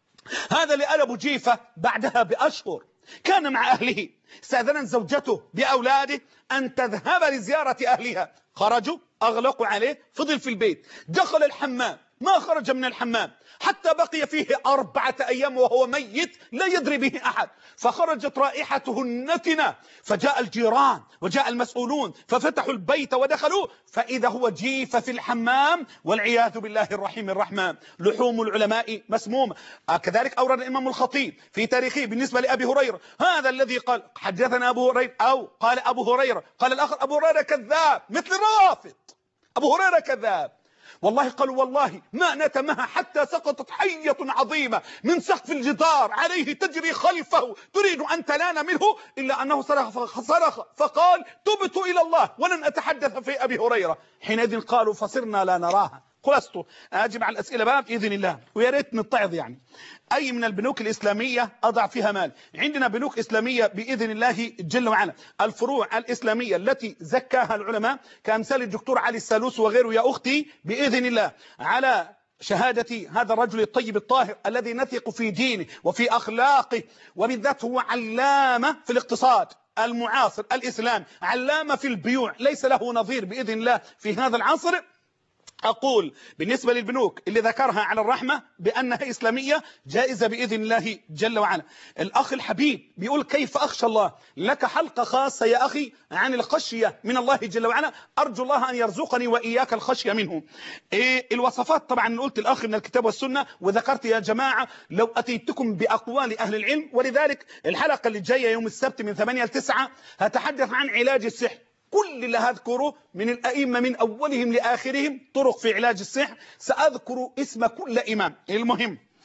هذا اللي قال أبو جيفة بعدها بأشهر كان مع أهله، استأذنت زوجته بأولاده أن تذهب لزيارة أهلها، خرجوا أغلقوا عليه، فضل في البيت، دخل الحمام ما خرج من الحمام حتى بقي فيه 4 أيام وهو ميت لا يدري به أحد. فخرجت رائحته النتنة، فجاء الجيران وجاء المسؤولون ففتحوا البيت ودخلوا، فإذا هو جيف في الحمام والعياذ بالله الرحيم الرحمن. لحوم العلماء مسمومة. كذلك أورد الإمام الخطيب في تاريخه بالنسبة لأبي هريرة، هذا الذي قال حدثنا أبو هريرة أو قال أبو هريرة، قال الآخر أبو هريرة كذاب مثل الرافض. أبو هريرة كذاب. والله قالوا: والله ما نتمها حتى سقطت حية عظيمة من سقف الجدار عليه تجري خلفه تريد أن تنال منه، إلا أنه صرخ فقال: تبت إلى الله ولن أتحدث في أبي هريرة. حينئذ قالوا: فصرنا لا نراها. خلاصته أجيب على الأسئلة بقى بإذن الله، ويا ريت نتعظ. يعني أي من البنوك الإسلامية أضع فيها مال؟ عندنا بنوك إسلامية بإذن الله جل وعلا. الفروع الإسلامية التي زكاها العلماء كأمثال الدكتور علي السالوس وغيره يا أختي بإذن الله، على شهادة هذا الرجل الطيب الطاهر الذي نثق في دينه وفي أخلاقه، وبالذات هو علامة في الاقتصاد المعاصر الإسلام، علامة في البيوع، ليس له نظير بإذن الله في هذا العصر. أقول بالنسبة للبنوك اللي ذكرها على الرحمة بأنها إسلامية جائزة بإذن الله جل وعلا. الأخ الحبيب بيقول: كيف أخشى الله؟ لك حلقة خاصة يا أخي عن الخشية من الله جل وعلا، أرجو الله أن يرزقني وإياك الخشية منه. الوصفات طبعا قلت الأخ من الكتاب والسنة، وذكرت يا جماعة لو أتيتكم بأقوال أهل العلم، ولذلك الحلقة اللي جاية يوم السبت من 8 ل 9 هتحدث عن علاج السحر. كل اللي هذكره من الأئمة من أولهم لآخرهم طرق في علاج السحر، سأذكر اسم كل إمام. المهم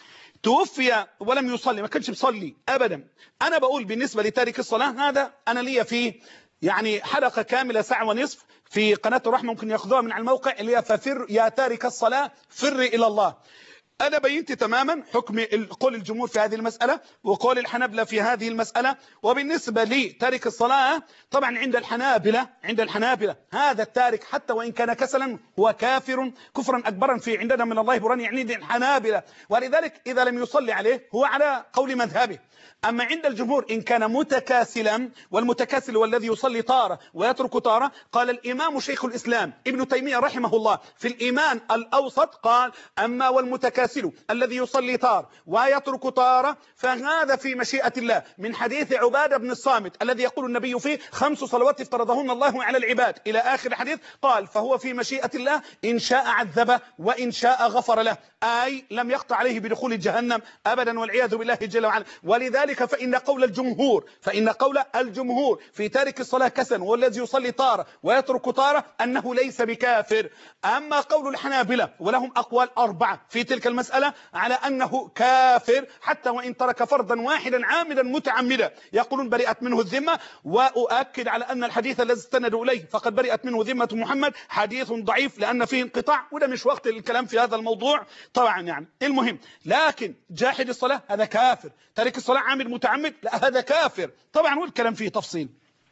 توفي ولم يصلي، ما كانش بيصلي ابدا. انا بقول بالنسبه لتارك الصلاه هذا انا ليا فيه يعني حلقه كامله ساعه ونصف في قناه الرحمه، ممكن ياخذوها من على الموقع، اللي هي ففر يا تارك الصلاه فر الى الله. أنا بينت تماما حكم قول الجمهور في هذه المسألة وقول الحنابلة في هذه المسألة. وبالنسبة لتارك الصلاة طبعا عند الحنابلة هذا التارك حتى وإن كان كسلا هو كافر كفرا أكبرا في عندنا من الله برهان، يعني عند الحنابلة، ولذلك إذا لم يصلي عليه هو على قول مذهبه. أما عند الجمهور إن كان متكاسلا، والمتكاسل هو الذي يصلي طارة ويترك طارة، قال الإمام شيخ الإسلام ابن تيمية رحمه الله في الإيمان الأوسط قال أما والمتكاسل الذي يصلي طار ويترك طارة فهذا في مشيئة الله، من حديث عبادة بن الصامت الذي يقول النبي فيه 5 صلوات افترضهن الله على العباد إلى آخر الحديث، قال فهو في مشيئة الله إن شاء عذبه وإن شاء غفر له، أي لم يقطع عليه بدخول جهنم أبدا والعياذ بالله جل وعلا. ولذلك فإن قول الجمهور في تارك الصلاة كسلا والذي يصلي طارة ويترك طارة أنه ليس بكافر. أما قول الحنابلة ولهم أقوال 4 في تلك المسألة على أنه كافر حتى وإن ترك فرضا واحدا عامدا متعمدا، يقولون برئت منه الذمة. وأؤكد على أن الحديث الذي استندوا إليه فقد برئت منه ذمة محمد حديث ضعيف لأن فيه انقطاع، وده مش وقت الكلام في هذا الموضوع طبعا يعني. المهم لكن جاحد الصلاة هذا كافر، تارك الصلاة عامد متعمد لا هذا كافر طبعا، والكلام فيه تفصيل.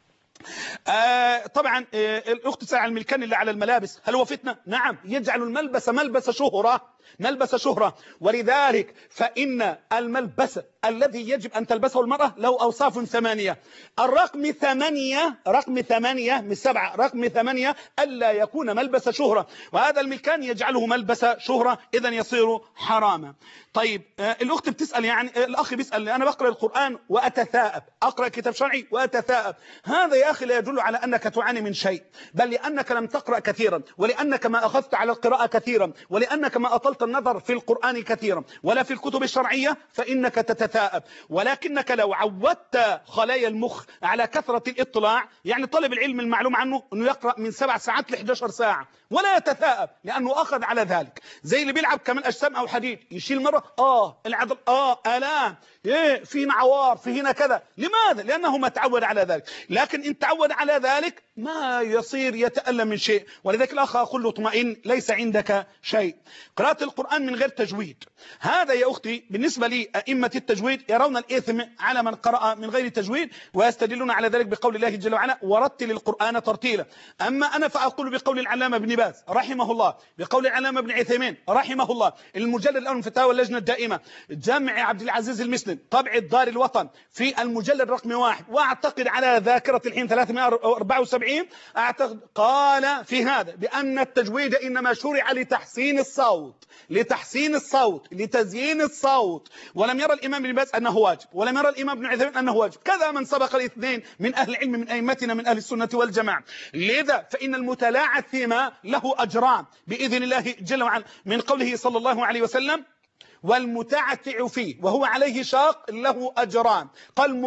طبعا الأخت سأل عن الملكان اللي على الملابس هل هو فتنة؟ نعم، يجعل الملبس ملبس شهرة، ولذلك فإن الملبس الذي يجب أن تلبسه المرأة له أوصاف 8. الرقم 8 من 7، رقم 8 ألا يكون ملبس شهرة، وهذا الملكان يجعله ملبس شهرة إذا يصير حراما. طيب الأخت بتسأل يعني الأخ بيسأل أنا بقرأ القرآن وأتثاءب، أقرأ كتاب شرعي وأتثاءب، هذا يا أخي لا يدل على أنك تعاني من شيء، بل لأنك لم تقرأ كثيرا، ولأنك ما أخذت على القراءة كثيرا، ولأنك ما أطلت النظر في القرآن كثيرا ولا في الكتب الشرعية فإنك تتثاءب. ولكنك لو عودت خلايا المخ على كثرة الإطلاع، يعني طالب العلم المعلوم عنه أنه يقرأ من 7 ساعات ل 11 ساعة ولا يتثاءب لأنه أخذ على ذلك، زي اللي بيلعب كمان أجسام أو حديد، يشيل مرة العضل آلام، في عوار، في هنا كذا، لماذا؟ لأنه ما تعود على ذلك. لكن إن تعود على ذلك ما يصير يتألم من شيء. ولذلك الأخ أقول له اطمئن ليس عندك شيء. قراءة القرآن من غير تجويد هذا يا أختي بالنسبة لي أئمة التجويد يرون الإثم على من قرأ من غير تجويد، ويستدلون على ذلك بقول الله جل وعلا ورتل القرآن ترتيلا. أما أنا فأقول بقول العلامة ابن باز رحمه الله، بقول العلامة ابن عثيمين رحمه الله، المجلد الأول من فتاوى اللجنة الدائمة، جمع عبد العزيز المسلم، طبع دار الوطن في المجلد رقم 1، وأعتقد على ذاكرة الحين 374 أعتقد قال في هذا بأن التجويد إنما شرع لتحسين الصوت، لتزيين الصوت، ولم يرى الإمام ابن باز أنه واجب، ولم يرى الإمام ابن عثيمين أنه واجب، كذا من سبق الاثنين من أهل العلم من أئمتنا من أهل السنة والجماعة. لذا فإن المتلاعثم له أجران بإذن الله جل وعلا، من قوله صلى الله عليه وسلم والمتعتع فيه وهو عليه شاق له أجران. قال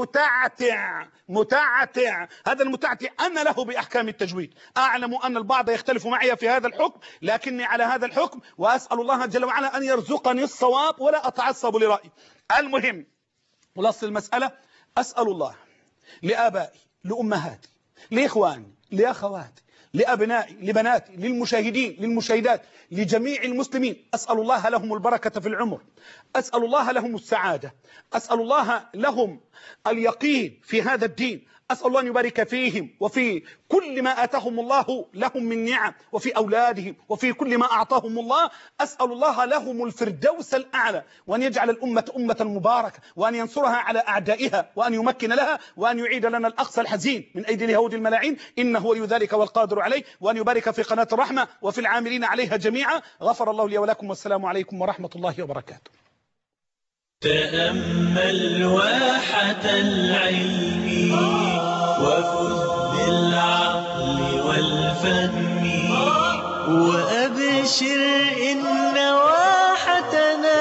متعتع، هذا المتعتع أنا له بأحكام التجويد، أعلم أن البعض يختلف معي في هذا الحكم، لكني على هذا الحكم، وأسأل الله جل وعلا أن يرزقني الصواب ولا أتعصب لرأيي. المهم خلاص المسألة، أسأل الله لآبائي، لأمهاتي، لإخواني، لأخواتي، لأبنائي، لبناتي، للمشاهدين، للمشاهدات، لجميع المسلمين، أسأل الله لهم البركة في العمر، أسأل الله لهم السعادة، أسأل الله لهم اليقين في هذا الدين، أسأل الله أن يبارك فيهم وفي كل ما آتاهم الله لهم من نعم، وفي أولادهم، وفي كل ما أعطاهم الله. أسأل الله لهم الفردوس الأعلى، وأن يجعل الأمة أمة مباركة، وأن ينصرها على أعدائها، وأن يمكن لها، وأن يعيد لنا الأقصى الحزين من أيدي اليهود الملاعين، إنه ولي ذلك والقادر عليه، وأن يبارك في قناة الرحمة وفي العاملين عليها جميعا. غفر الله لي ولكم، والسلام عليكم ورحمة الله وبركاته. تأمل واحة العلم وخذ بالعقل والفهم وأبشر إن واحتنا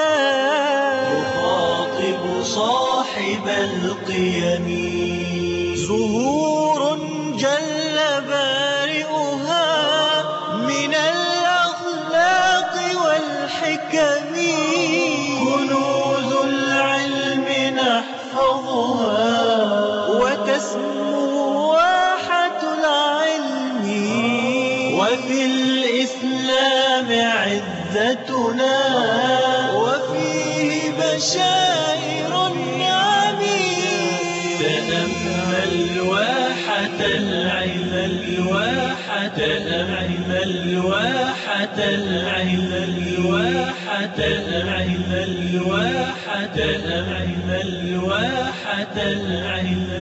تخاطب صاحب القيم. زهور جل بارئها من الأخلاق والحكم، كنوز لذتنا وفيه بشائر النعم تأمل واحة العلم الواحة العلم الواحة العلم الواحة العلم الواحة العلم الواحة العلم